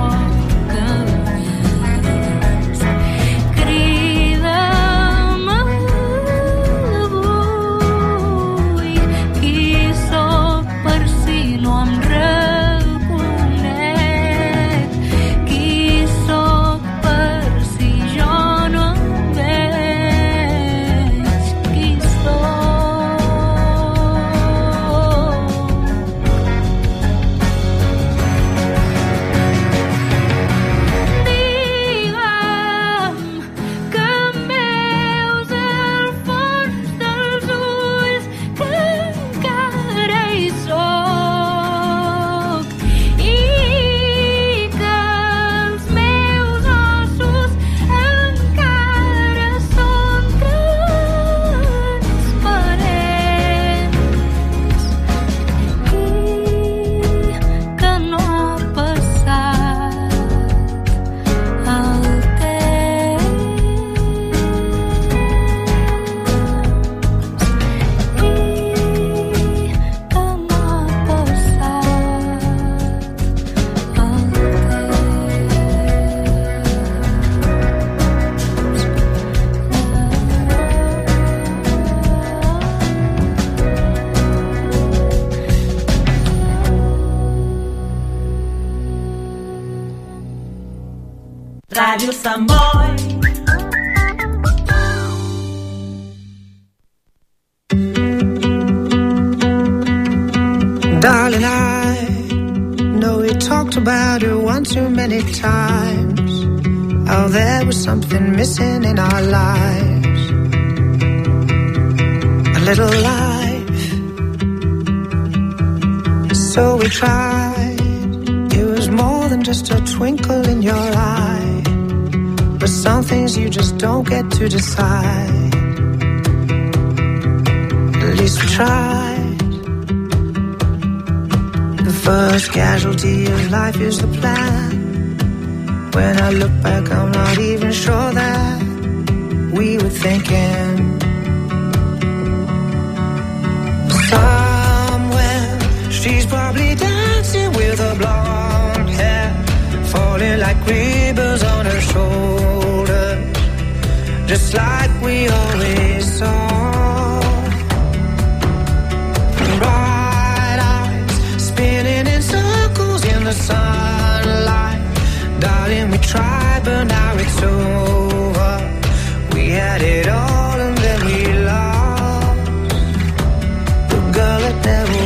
Radio Sant Boi. Darling, I know we talked about it one too many times. Oh, there was something missing in our lives. A little life. So we tried. It was more than just a twinkle in your eye. But some things you just don't get to decide. At least we tried. The first casualty of life is the plan. When I look back, I'm not even sure that we were thinking. Somewhere, she's probably dancing with her blonde hair, falling like ribbons on her shoulders, just like we always saw. Bright eyes, spinning in circles in the sunlight. Darling, we tried, but now it's over. We had it all and then we lost the girl that never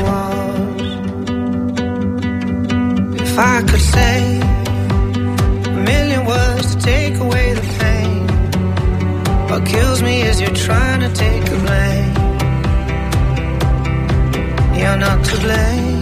was. If I could say a million words to take away the pain, what kills me is you're trying to take the blame. You're not to blame.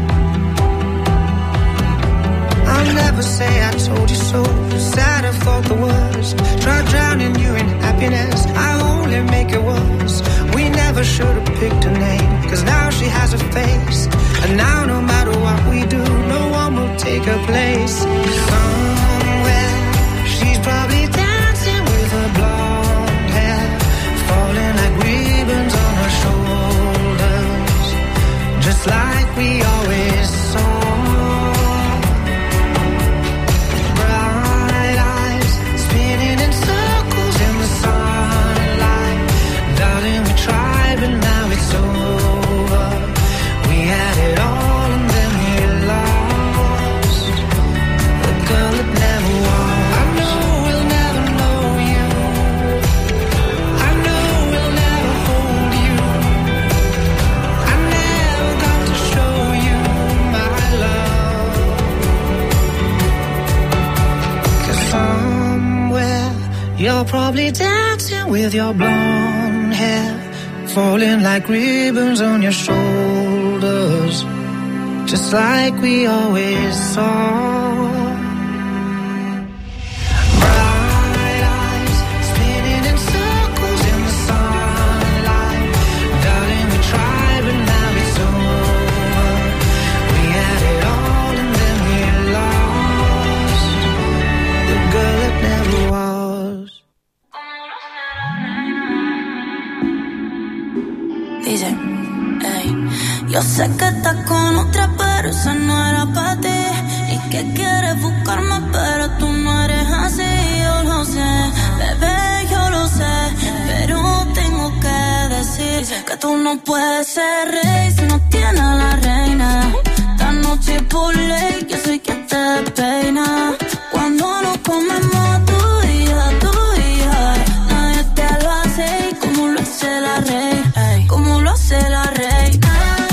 I'll never say I told you so. Sad I thought the worst. Tried drowning you in happiness. I only make it worse. We never should have picked a name, cause now she has a face. And now no matter what we do, no one will take her place. Somewhere, she's probably dancing with her blonde hair, falling like ribbons on her shoulders, just like we always saw. You're probably dancing with your blonde hair, falling like ribbons on your shoulders, just like we always saw. Bright eyes, spinning in circles in the sunlight. Darling, we tried, but now it's over. We had it all and then we lost the girl that never was. Dice, ey, yo sé que estás con otra, pero esa no era para ti. Y que quieres buscarme, pero tú no eres así. Yo lo sé, bebé, yo lo sé, pero tengo que decir que tú no puedes ser rey si no tienes a la reina. Esta noche por ley, yo soy quien te peina. Cuando nos comemos tú y yo, tú y yo, nadie te lo hace como lo hace la reina. Como lo hace la reina.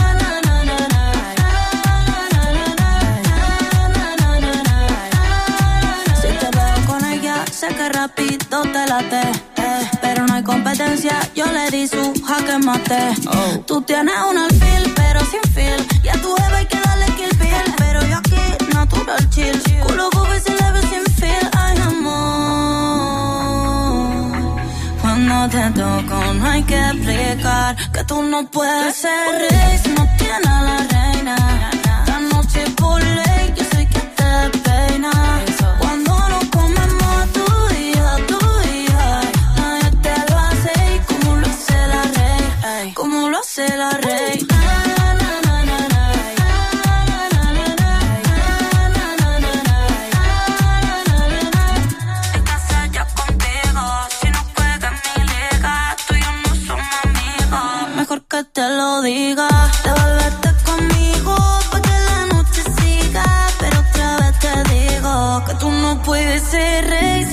Si te veo con ella, sé que rápido te late, eh, pero no hay competencia, yo le di su jaque mate. Oh. Tú tienes un alfil, pero sin feel, y a tu jeva hay que darle kill bill, pero yo aquí, natural chill, culo bobo y se le ve sin feel. Ay, amor, cuando te toco no hay que explicar que tú no puedes ser rey si no tienes a la reina. Esta noche por ley, yo soy quien te peina. Cuando nos comemos tú y yo, tú y yo, nadie te lo hace como lo hace la reina. Como lo hace la reina. Que te lo diga, devuélvete conmigo pa' que la noche siga, pero otra vez te digo que tú no puedes ser rey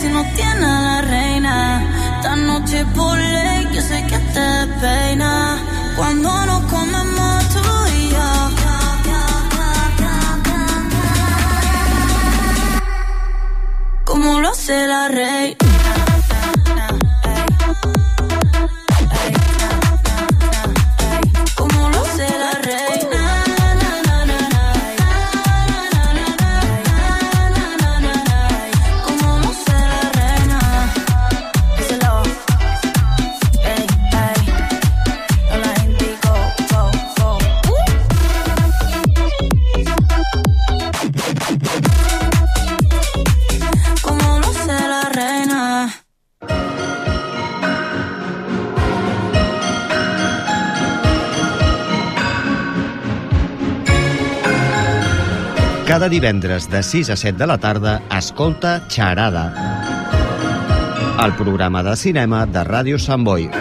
Cada divendres de sis a set de la tarda, escolta Xarada, el programa de cinema de Ràdio Sant Boi.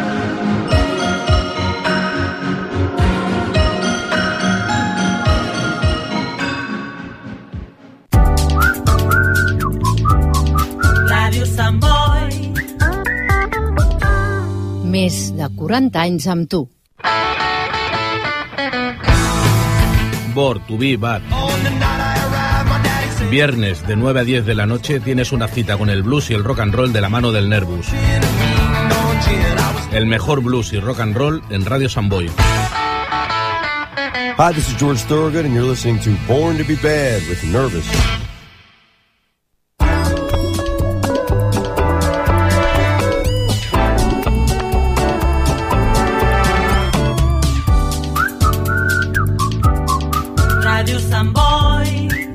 Ràdio Sant Boi. Més de quaranta anys amb tu. Born to be bad. Viernes de nueve a diez de la noche tienes una cita con el blues y el rock and roll de la mano del Nervus. El mejor blues y rock and roll en Radio Sant Boi. Hi, this is George Thorogood and you're listening to Born to be Bad with Nervous. Ràdio Sant Boi.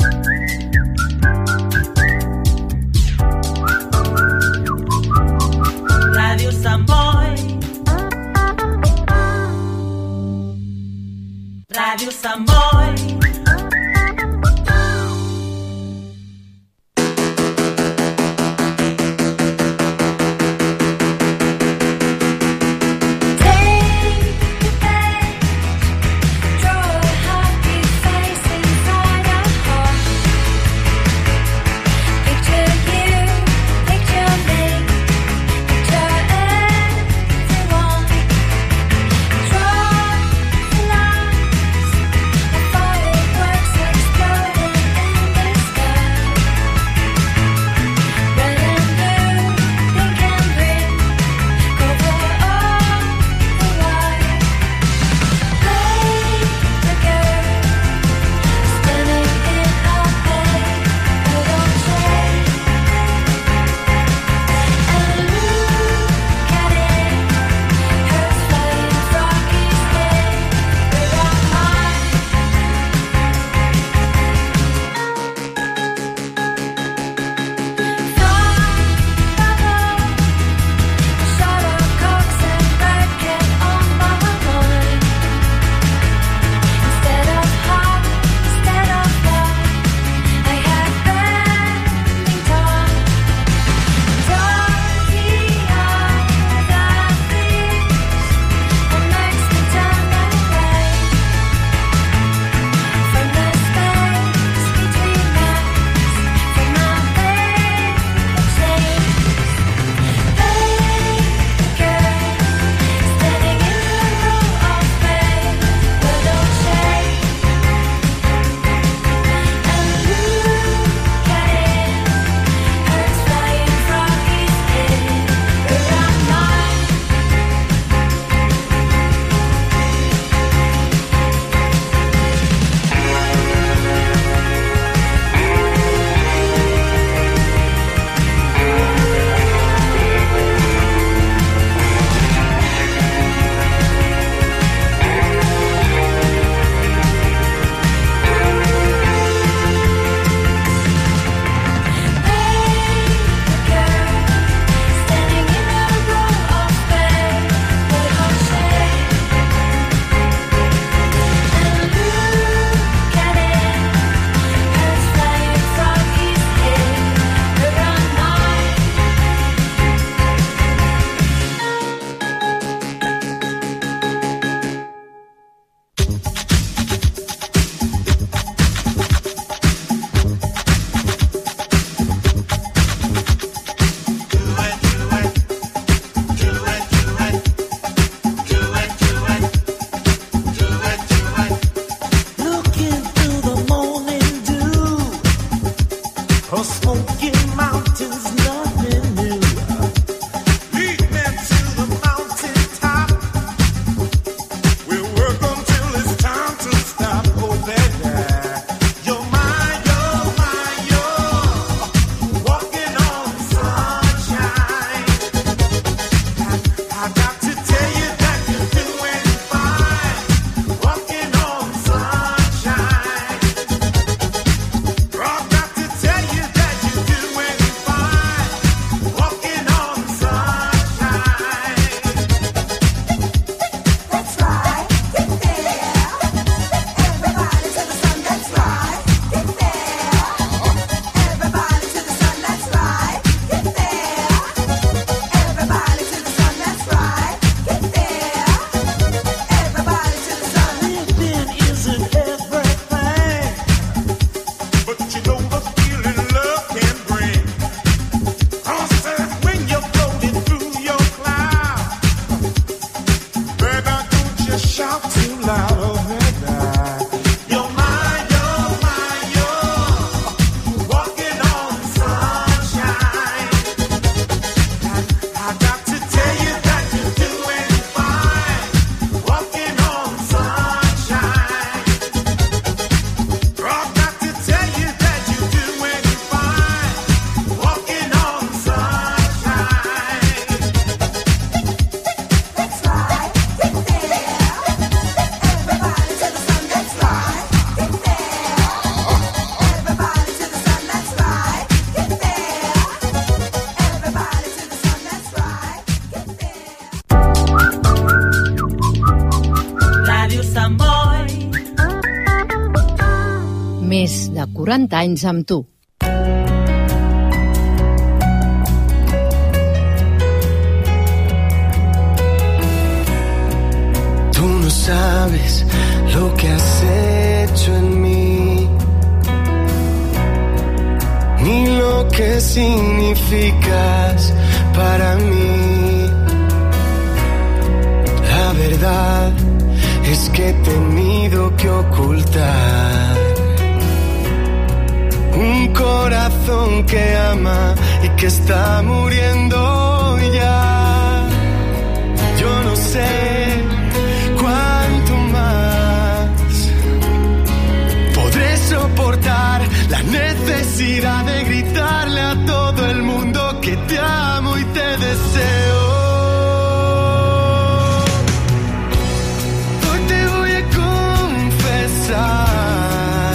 Ràdio Sant Boi. Ràdio Sant Boi. Fire out of midnight. You're mine, you're mine, you're walking on sunshine. And I got to tell you that you're doing fine, walking on sunshine. I've got to tell you that you're doing fine, walking on sunshine. Let's ride, get there. Everybody to the sun, let's ride, get there. Everybody to the sun, let's ride, get there. Everybody to the sun, let's ride, get there. Ràdio Sant Boi. Més de quaranta anys amb tu. Tú no sabes lo que has hecho en mí, ni lo que significas para mí. La verdad es que he tenido que ocultar un corazón que ama y que está muriendo ya. Yo no sé cuánto más podré soportar la necesidad de gritarle a todo el mundo que te amo y te deseo. Hoy te voy a confesar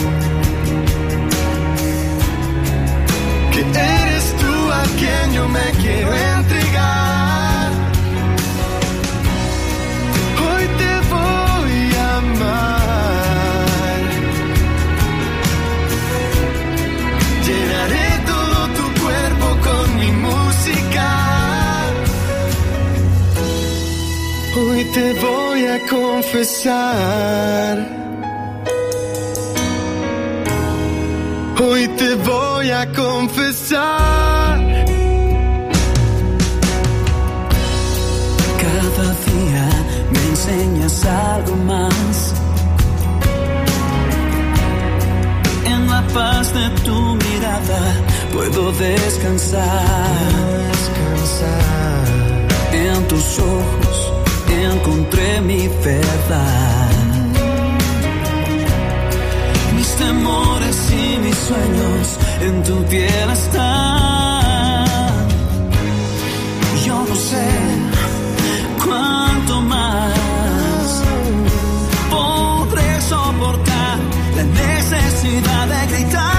que eres tú a quien yo me quiero entregar. Hoy te voy a amar. Llenaré todo tu cuerpo con mi música. Hoy te voy a confesar. Hoy te voy a confesar. Cada día me enseñas algo más. En la paz de tu mirada puedo descansar. En tus ojos encontré mi verdad. Mis temores y mis sueños en tu piel están. Yo no sé cuánto más podré soportar la necesidad de gritar.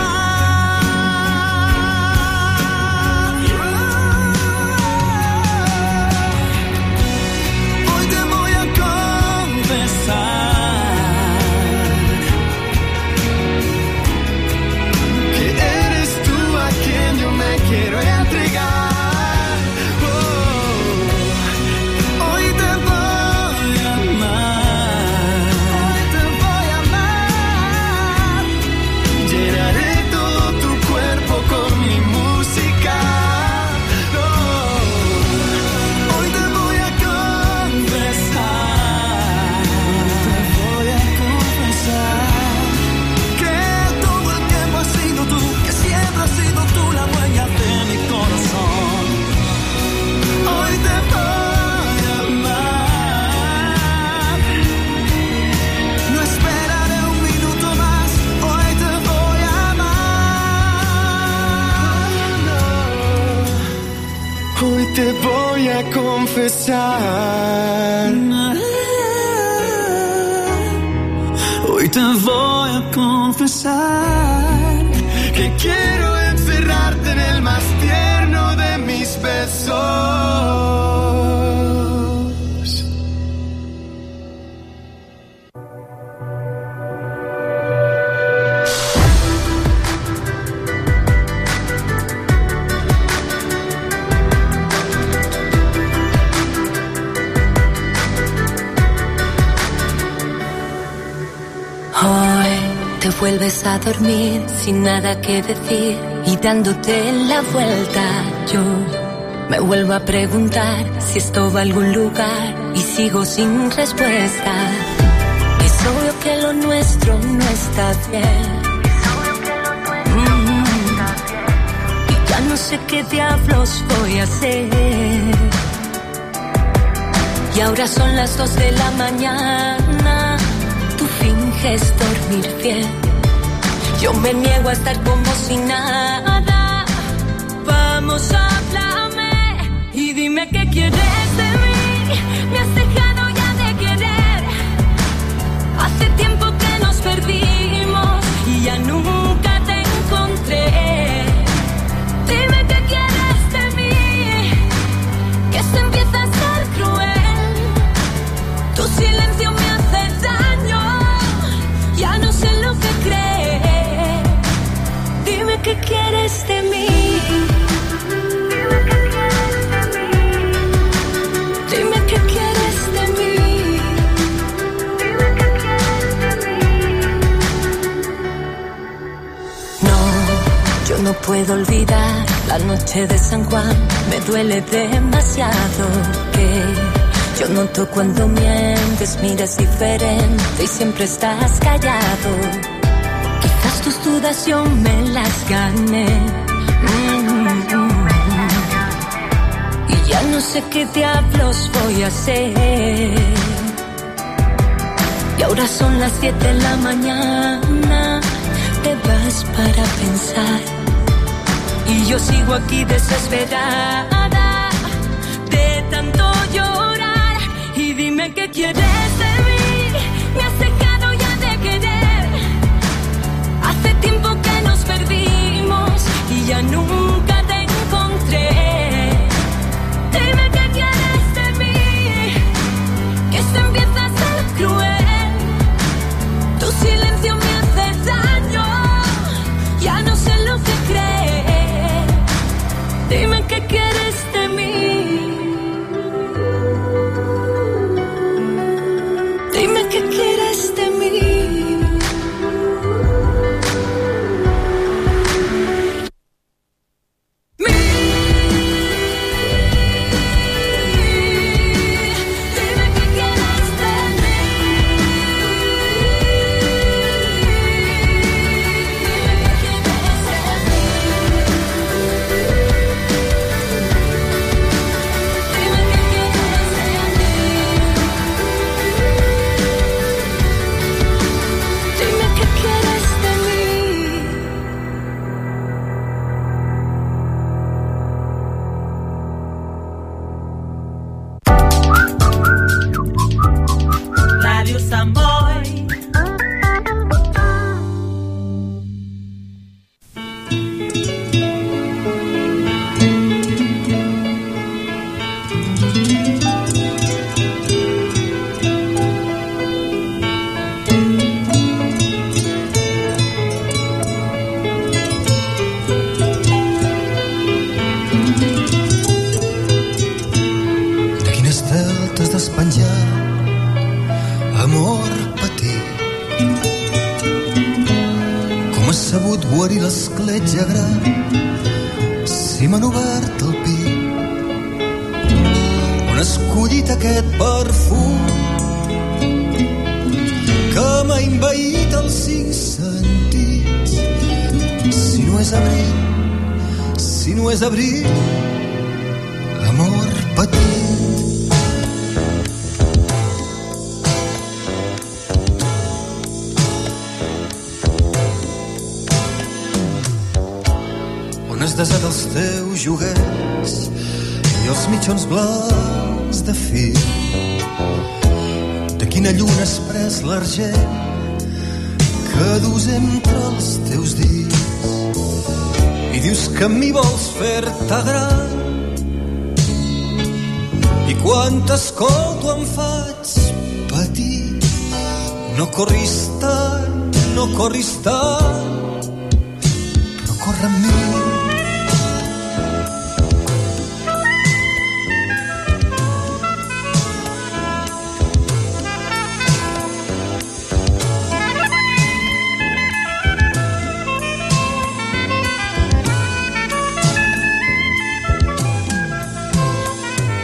Hoy te voy a confesar que eres tú a quien yo me quiero entregar. Oh, hoy te voy a amar. Hoy te voy a amar. Llenaré todo tu cuerpo con mi música. No, hoy te voy a confesar. Te voy a confesar que todo el tiempo has sido tú, que siempre has sido tú la dueña de mi corazón. Hoy te voy a amar. No esperaré un minuto más. Hoy te voy a amar. Hoy te voy a confesar. Hoy te voy a confesar Que quiero encerrarte en el más tierno de mis besos. Hoy te vuelves a dormir sin nada que decir y dándote la vuelta. Yo me vuelvo a preguntar si esto va a algún lugar y sigo sin respuesta. que lo nuestro no está bien. Mm. Y ya no sé qué diablos voy a hacer. Y ahora son las dos de la mañana. Tú finges dormir bien. Yo me niego a estar como si nada. Vamos, háblame y dime qué quieres de mí. Me has dejado ya de querer. Hace tiempo que nos perdimos y ya nunca te encontré. Dime qué quieres de mí, que esto empieza a ser cruel. Tu silencio me hace daño, ya no sé lo que creer. Dime qué quieres de mí. Dime qué quieres de mí. No, yo no puedo olvidar la noche de San Juan. Me duele demasiado que yo noto cuando mientes, miras diferente y siempre estás callado. Quizás tus dudas yo me las gané. Mm-hmm. Y ya no sé qué diablos voy a hacer. Y ahora son las siete de la mañana. Te vas para pensar y yo sigo aquí desesperada de tanto llorar. Y dime qué quieres de mí. Me has dejado ya de querer. Hace tiempo que nos perdimos y ya nunca te encontré. Dime qué quieres de mí, que esto empieza a ser cruel. Tu silencio me hace daño, ya no sé lo que creer. Dime qué quieres de mí. Dime qué quieres de mí. L'argent que dus entre els teus dits i dius que amb mi vols fer-te gran i quan t'escolto em faig petit. No corris tant, no corris tant, però corre amb mi.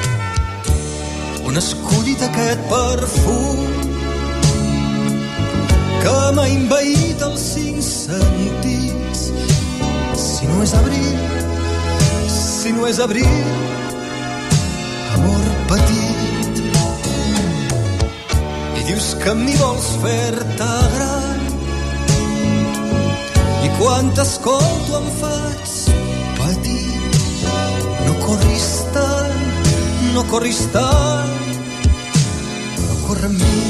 On has collit aquest perfum que m'ha invaït els cinc sentits. Si no és abril, si no és abril, amor petit. I dius que amb mi vols fer-te gran, i quan t'escolto em faig petit. No corris tant, no corris tant, no corre amb mi.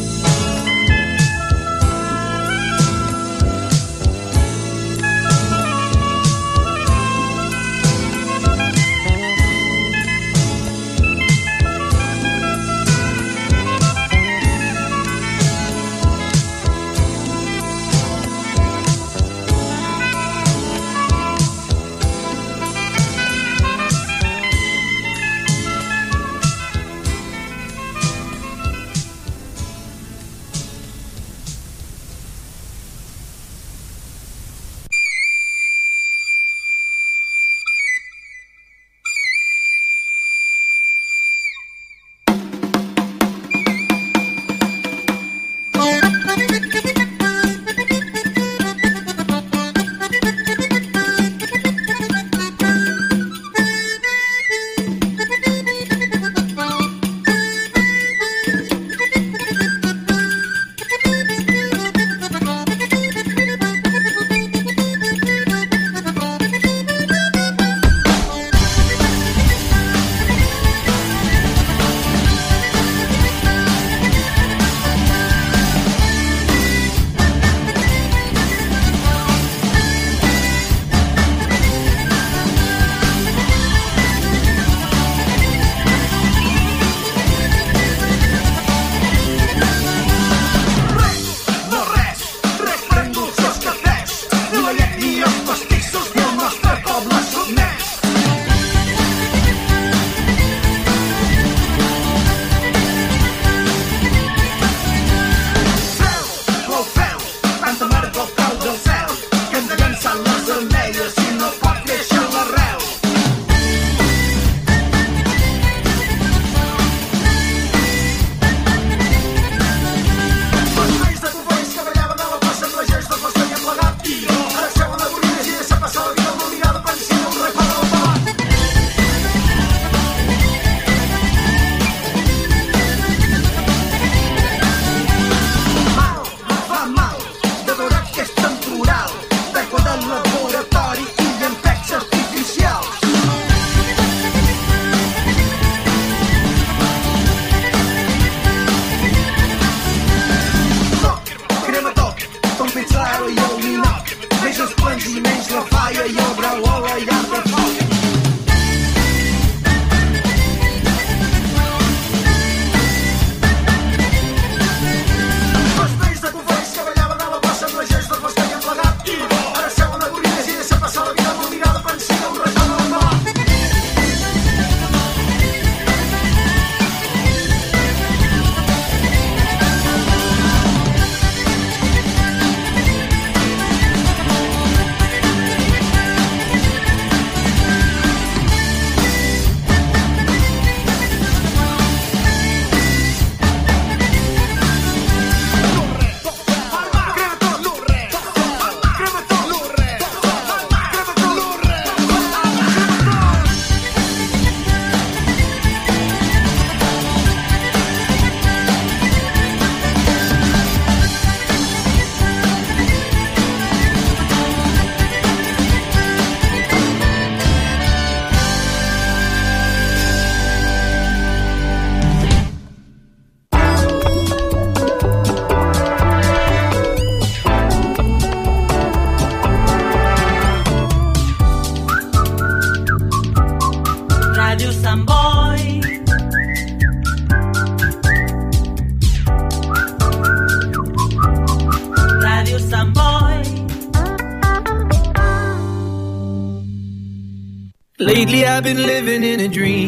Lately I've been living in a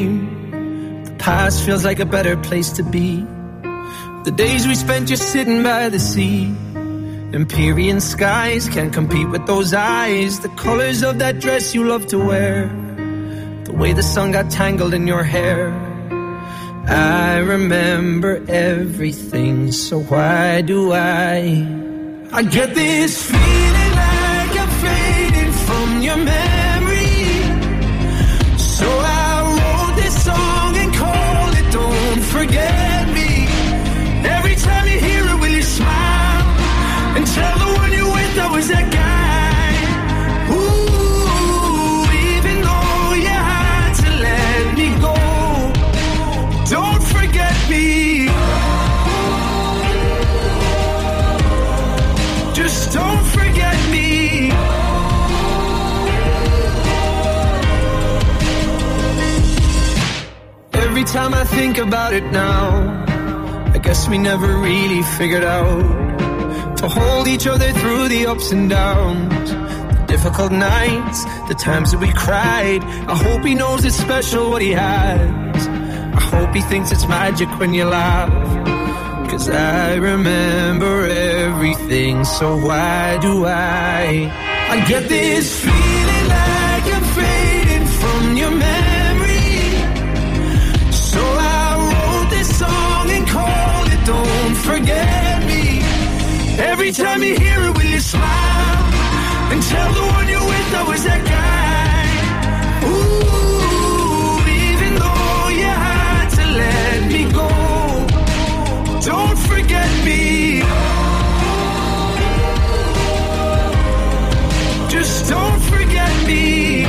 dream. The past feels like a better place to be. The days we spent just sitting by the sea. Empyrean skies can't compete with those eyes. The colors of that dress you love to wear. The way the sun got tangled in your hair. I remember everything, so why do I I get this feeling like I'm fading from your memory. So I wrote this song and called it Don't Forget Me. Every time you hear it, will you smile and tell the one you're with I was that guy? Ooh, even though you had to let me go, don't forget me. Just don't forget me. Every time I think about it now, I guess we never really figured out to hold each other through the ups and downs, the difficult nights, the times that we cried. I hope he knows it's special what he has. I hope he thinks it's magic when you laugh, 'cause I remember everything, so why do I? I get this feeling like I'm fading from your memory. So I wrote this song and called it Don't Forget Me. Every time you hear it, will you smile and tell the one you're with I was that guy? Ooh, even though you had to let me go, don't forget me. Just don't forget me.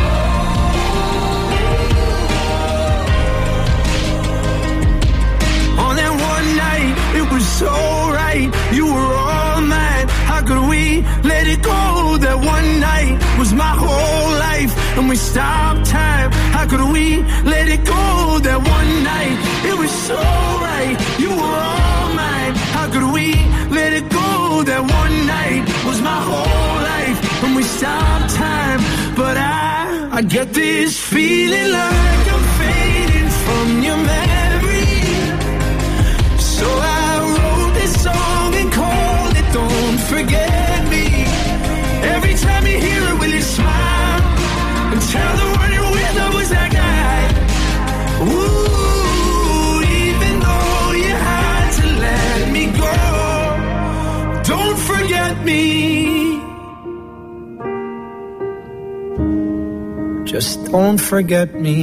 On that one night, it was so right. You were all mine. How could we let it go? That one night was my whole life, and we stopped time. How could we let it go? That one night, it was so right. You were all mine. How could we let it go? That one night was my whole life, and we stopped time. But I, I get this feeling like I'm fading from your memory. So I wrote this song and called it Don't Forget Me. Every time you hear it, will you smile and tell the one you're with I was that guy? Ooh, even though you had to let me go, don't forget me. Just don't forget me.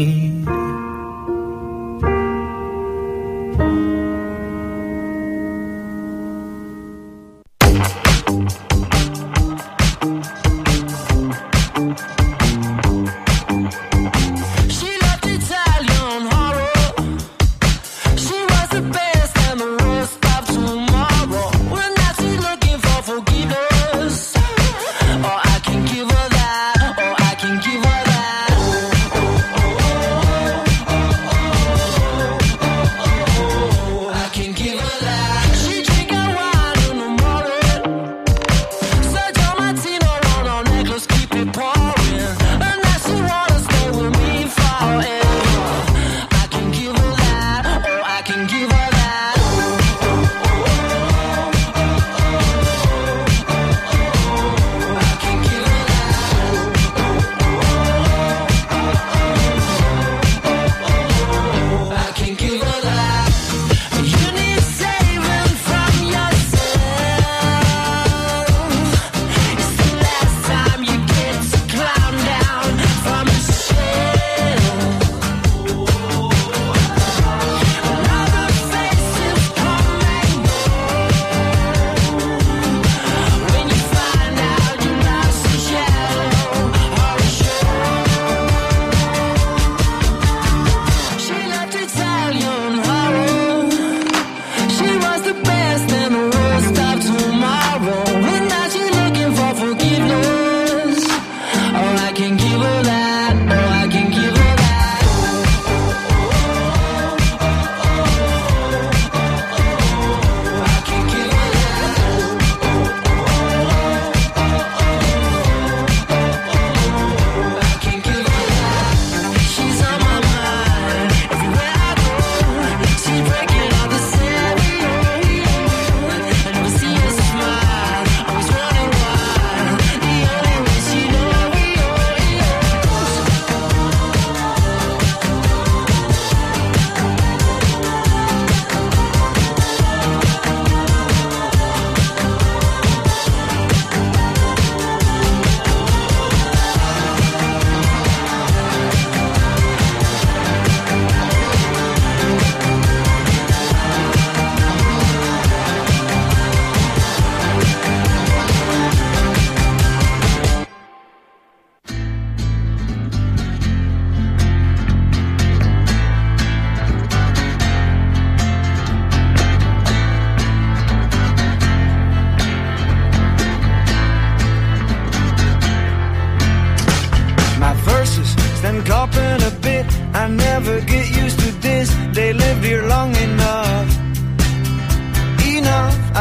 Or I can give her that, or I can give her that.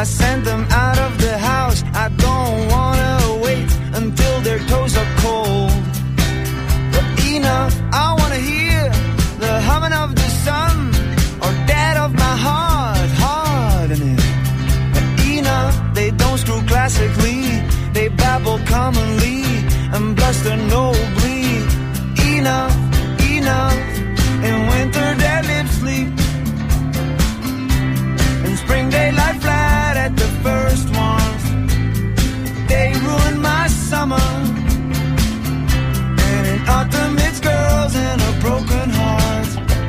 I sent them out of the house. I don't wanna wait until their toes are cold. But enough, I wanna hear the humming of the sun, or that of my heart, hardening. But enough, they don't screw classically, they babble commonly and bluster nobly. Enough, enough, in winter their lips sleep. In spring they lie flat at the first warmth. They ruin my summer. And in autumn it's girls and a broken heart.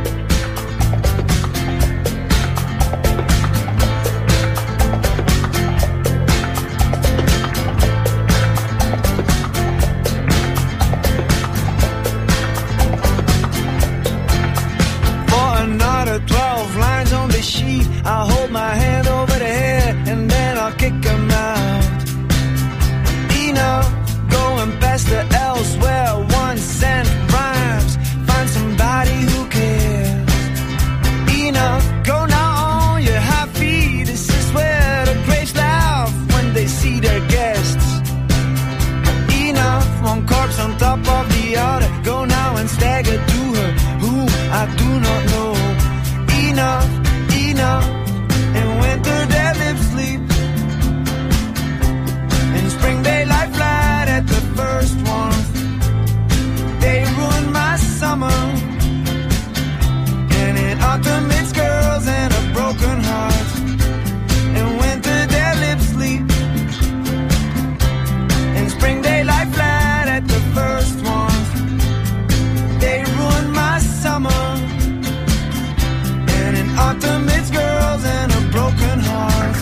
Twelve lines on the sheet, I'll hold my hand over the head and then I'll kick them out. Enough, going past the elsewhere, one cent rhymes, find somebody who cares. Enough, go now on your high feet, this is where the greats laugh when they see their guests. Enough, one corpse on top of the other, go now and stagger to her, whom I do not know. Enough, enough, in winter their lips sleep. In spring they lie flat at the first warmth. They ruin my summer. And in autumn it's girls and a broken heart. In winter their lips sleep. In spring they lie flat at the first warmth. They ruin my summer. Autumn, it's girls and a broken heart.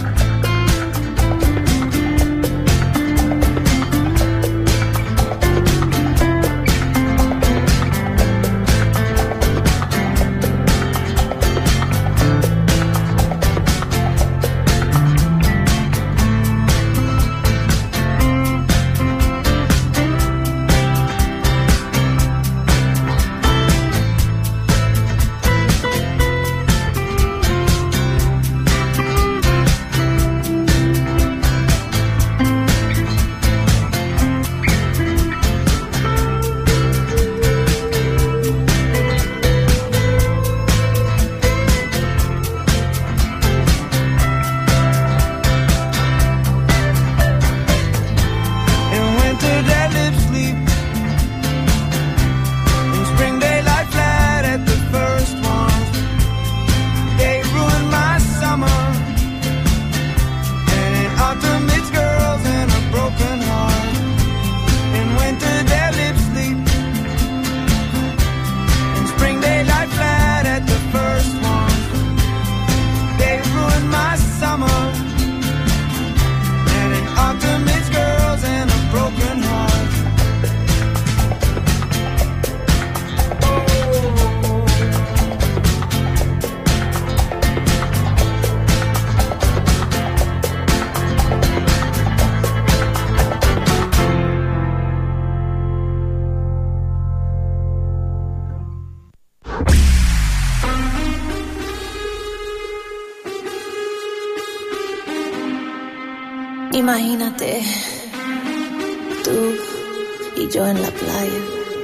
Imagínate, tú y yo en la playa,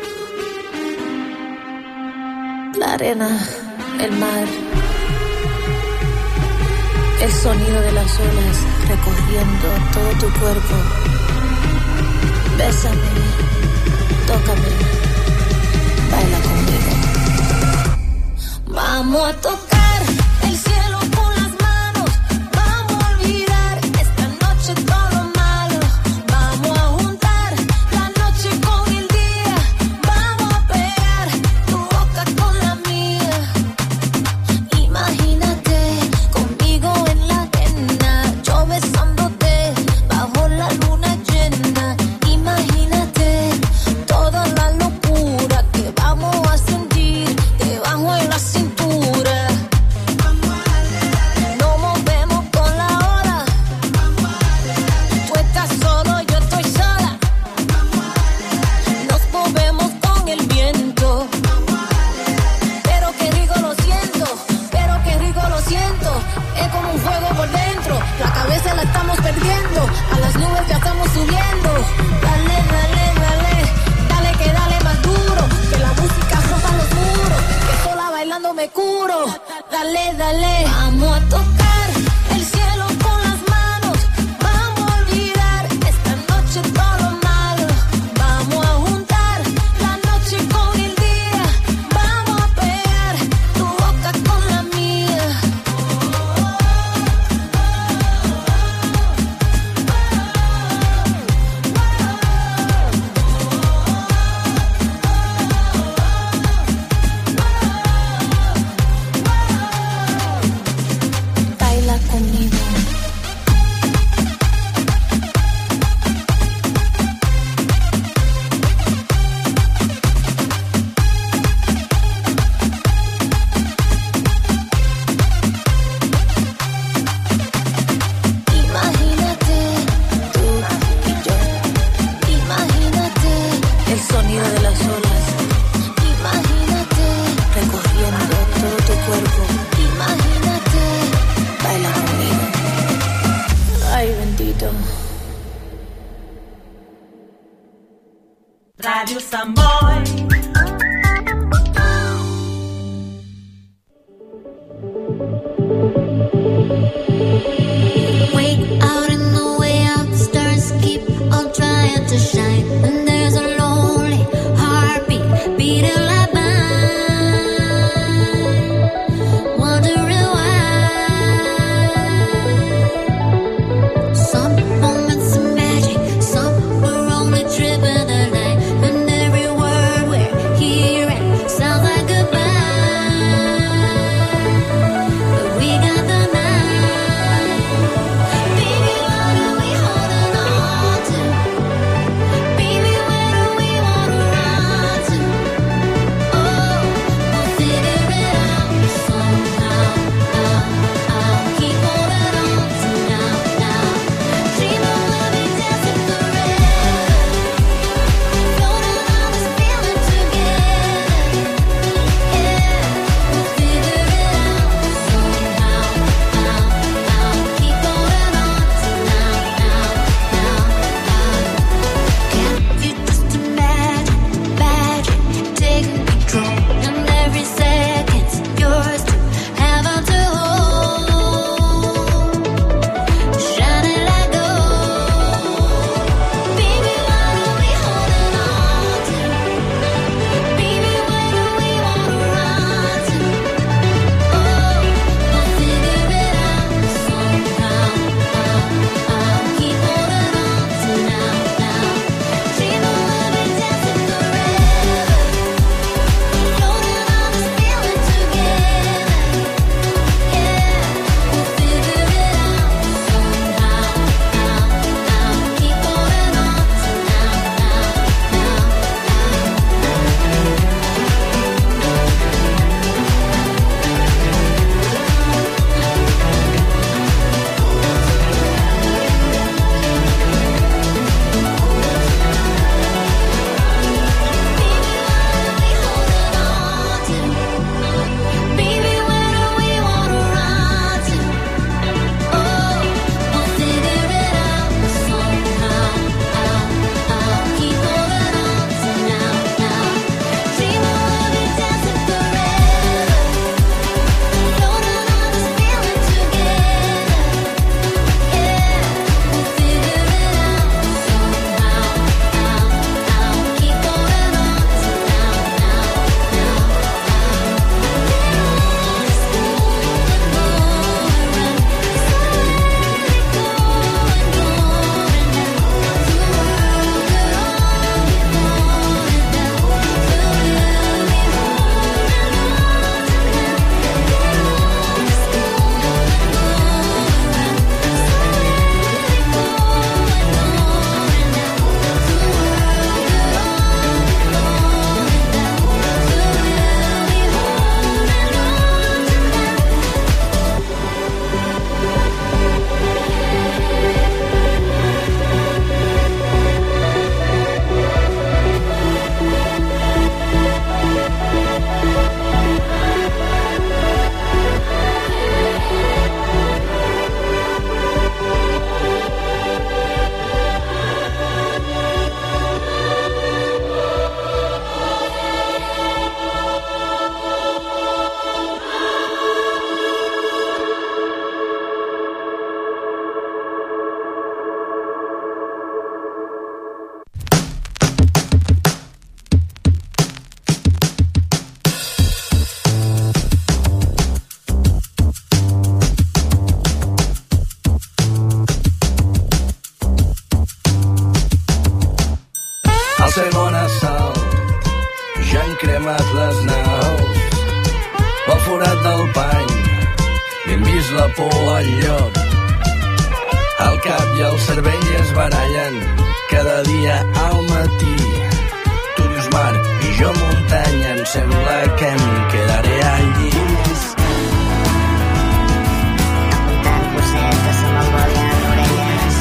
la arena, el mar, el sonido de las olas recorriendo todo tu cuerpo. Bésame, tócame, baila conmigo. Vamos a tocar el cielo con las manos, vamos a olvidar esta noche todo lo malo. Vamos a juntar la noche con el día, vamos a pegar tu boca con la mía. Imagínate conmigo en la arena, yo besándote bajo la luna llena. Imagínate toda la locura que vamos a sentir debajo de la cintura. Nos movemos con la ola, tú estás solo, yo estoy sola. Nos movemos con el viento, pero qué rico lo siento, pero qué rico lo siento. Es como un fuego por dentro, La cabeza la estamos perdiendo, a las nubes ya estamos subiendo. Dale, dale, dale, dale que dale más duro, que la música rompa los muros, que sola bailando me curo. Dale, dale, vamos a tocar el cielo con las manos, vamos a olvidar esta noche todo lo malo, vamos a juntar la noche con el día, vamos a pegar tu boca con la mía. Baila conmigo. Imagínate tú y yo. Imagínate el sonido de las olas. Imagínate recorriendo todo tu cuerpo. Imagínate, baila conmigo. Ay, bendito. Radio Samboy. Wait out in the way out, the stars keep on trying to shine. And there's a lonely heartbeat beating like mine. Wondering why. Some moments of magic, some were only tripping the night. And every word we're cremat les naus. Al forat del pany hi hem vist la por al lloc. El cap i el cervell es barallen cada dia al matí. Tu dius mar i jo muntanya, em sembla que em quedaré allí. Apuntant cosetes amb el vol i en orelles.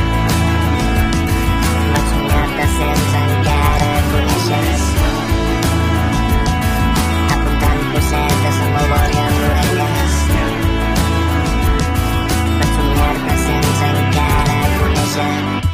Vaig somiar-te sense encara coneixes. Apuntant cosetes amb el vol i en orelles. Vaig somiar-te sense encara conèixer.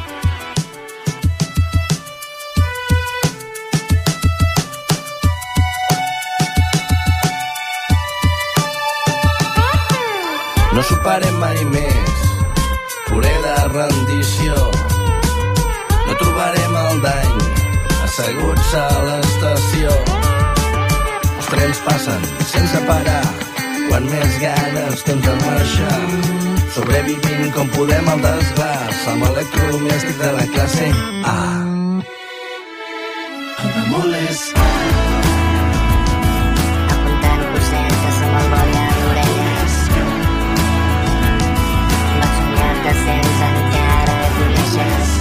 No superem mai més, puré de rendició. No trobarem el dany, asseguts a l'estació. Els trens passen sense parar, quan més ganes tens de marxar. Sobrevivint com podem al desglaç, amb electrodomèstic de la classe A. Amb moles. Apuntant cosetes amb el vol i en orelles. Vaig somiar-te sense encara coneixes.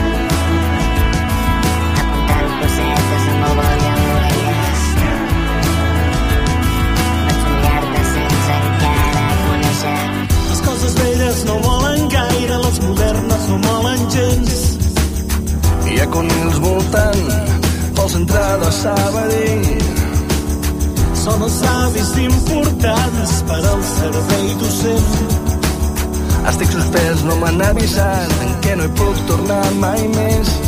Apuntant cosetes amb el vol i en orelles. Vaig somiar-te sense encara conèixer. Les coses velles no molen gaire, les modernes no molen gens. Hi ha conills voltant pel centre de Sabadell. Són els avis importants per al servei docent. Estic suspès, no m'han avisat en què no hi puc tornar mai més.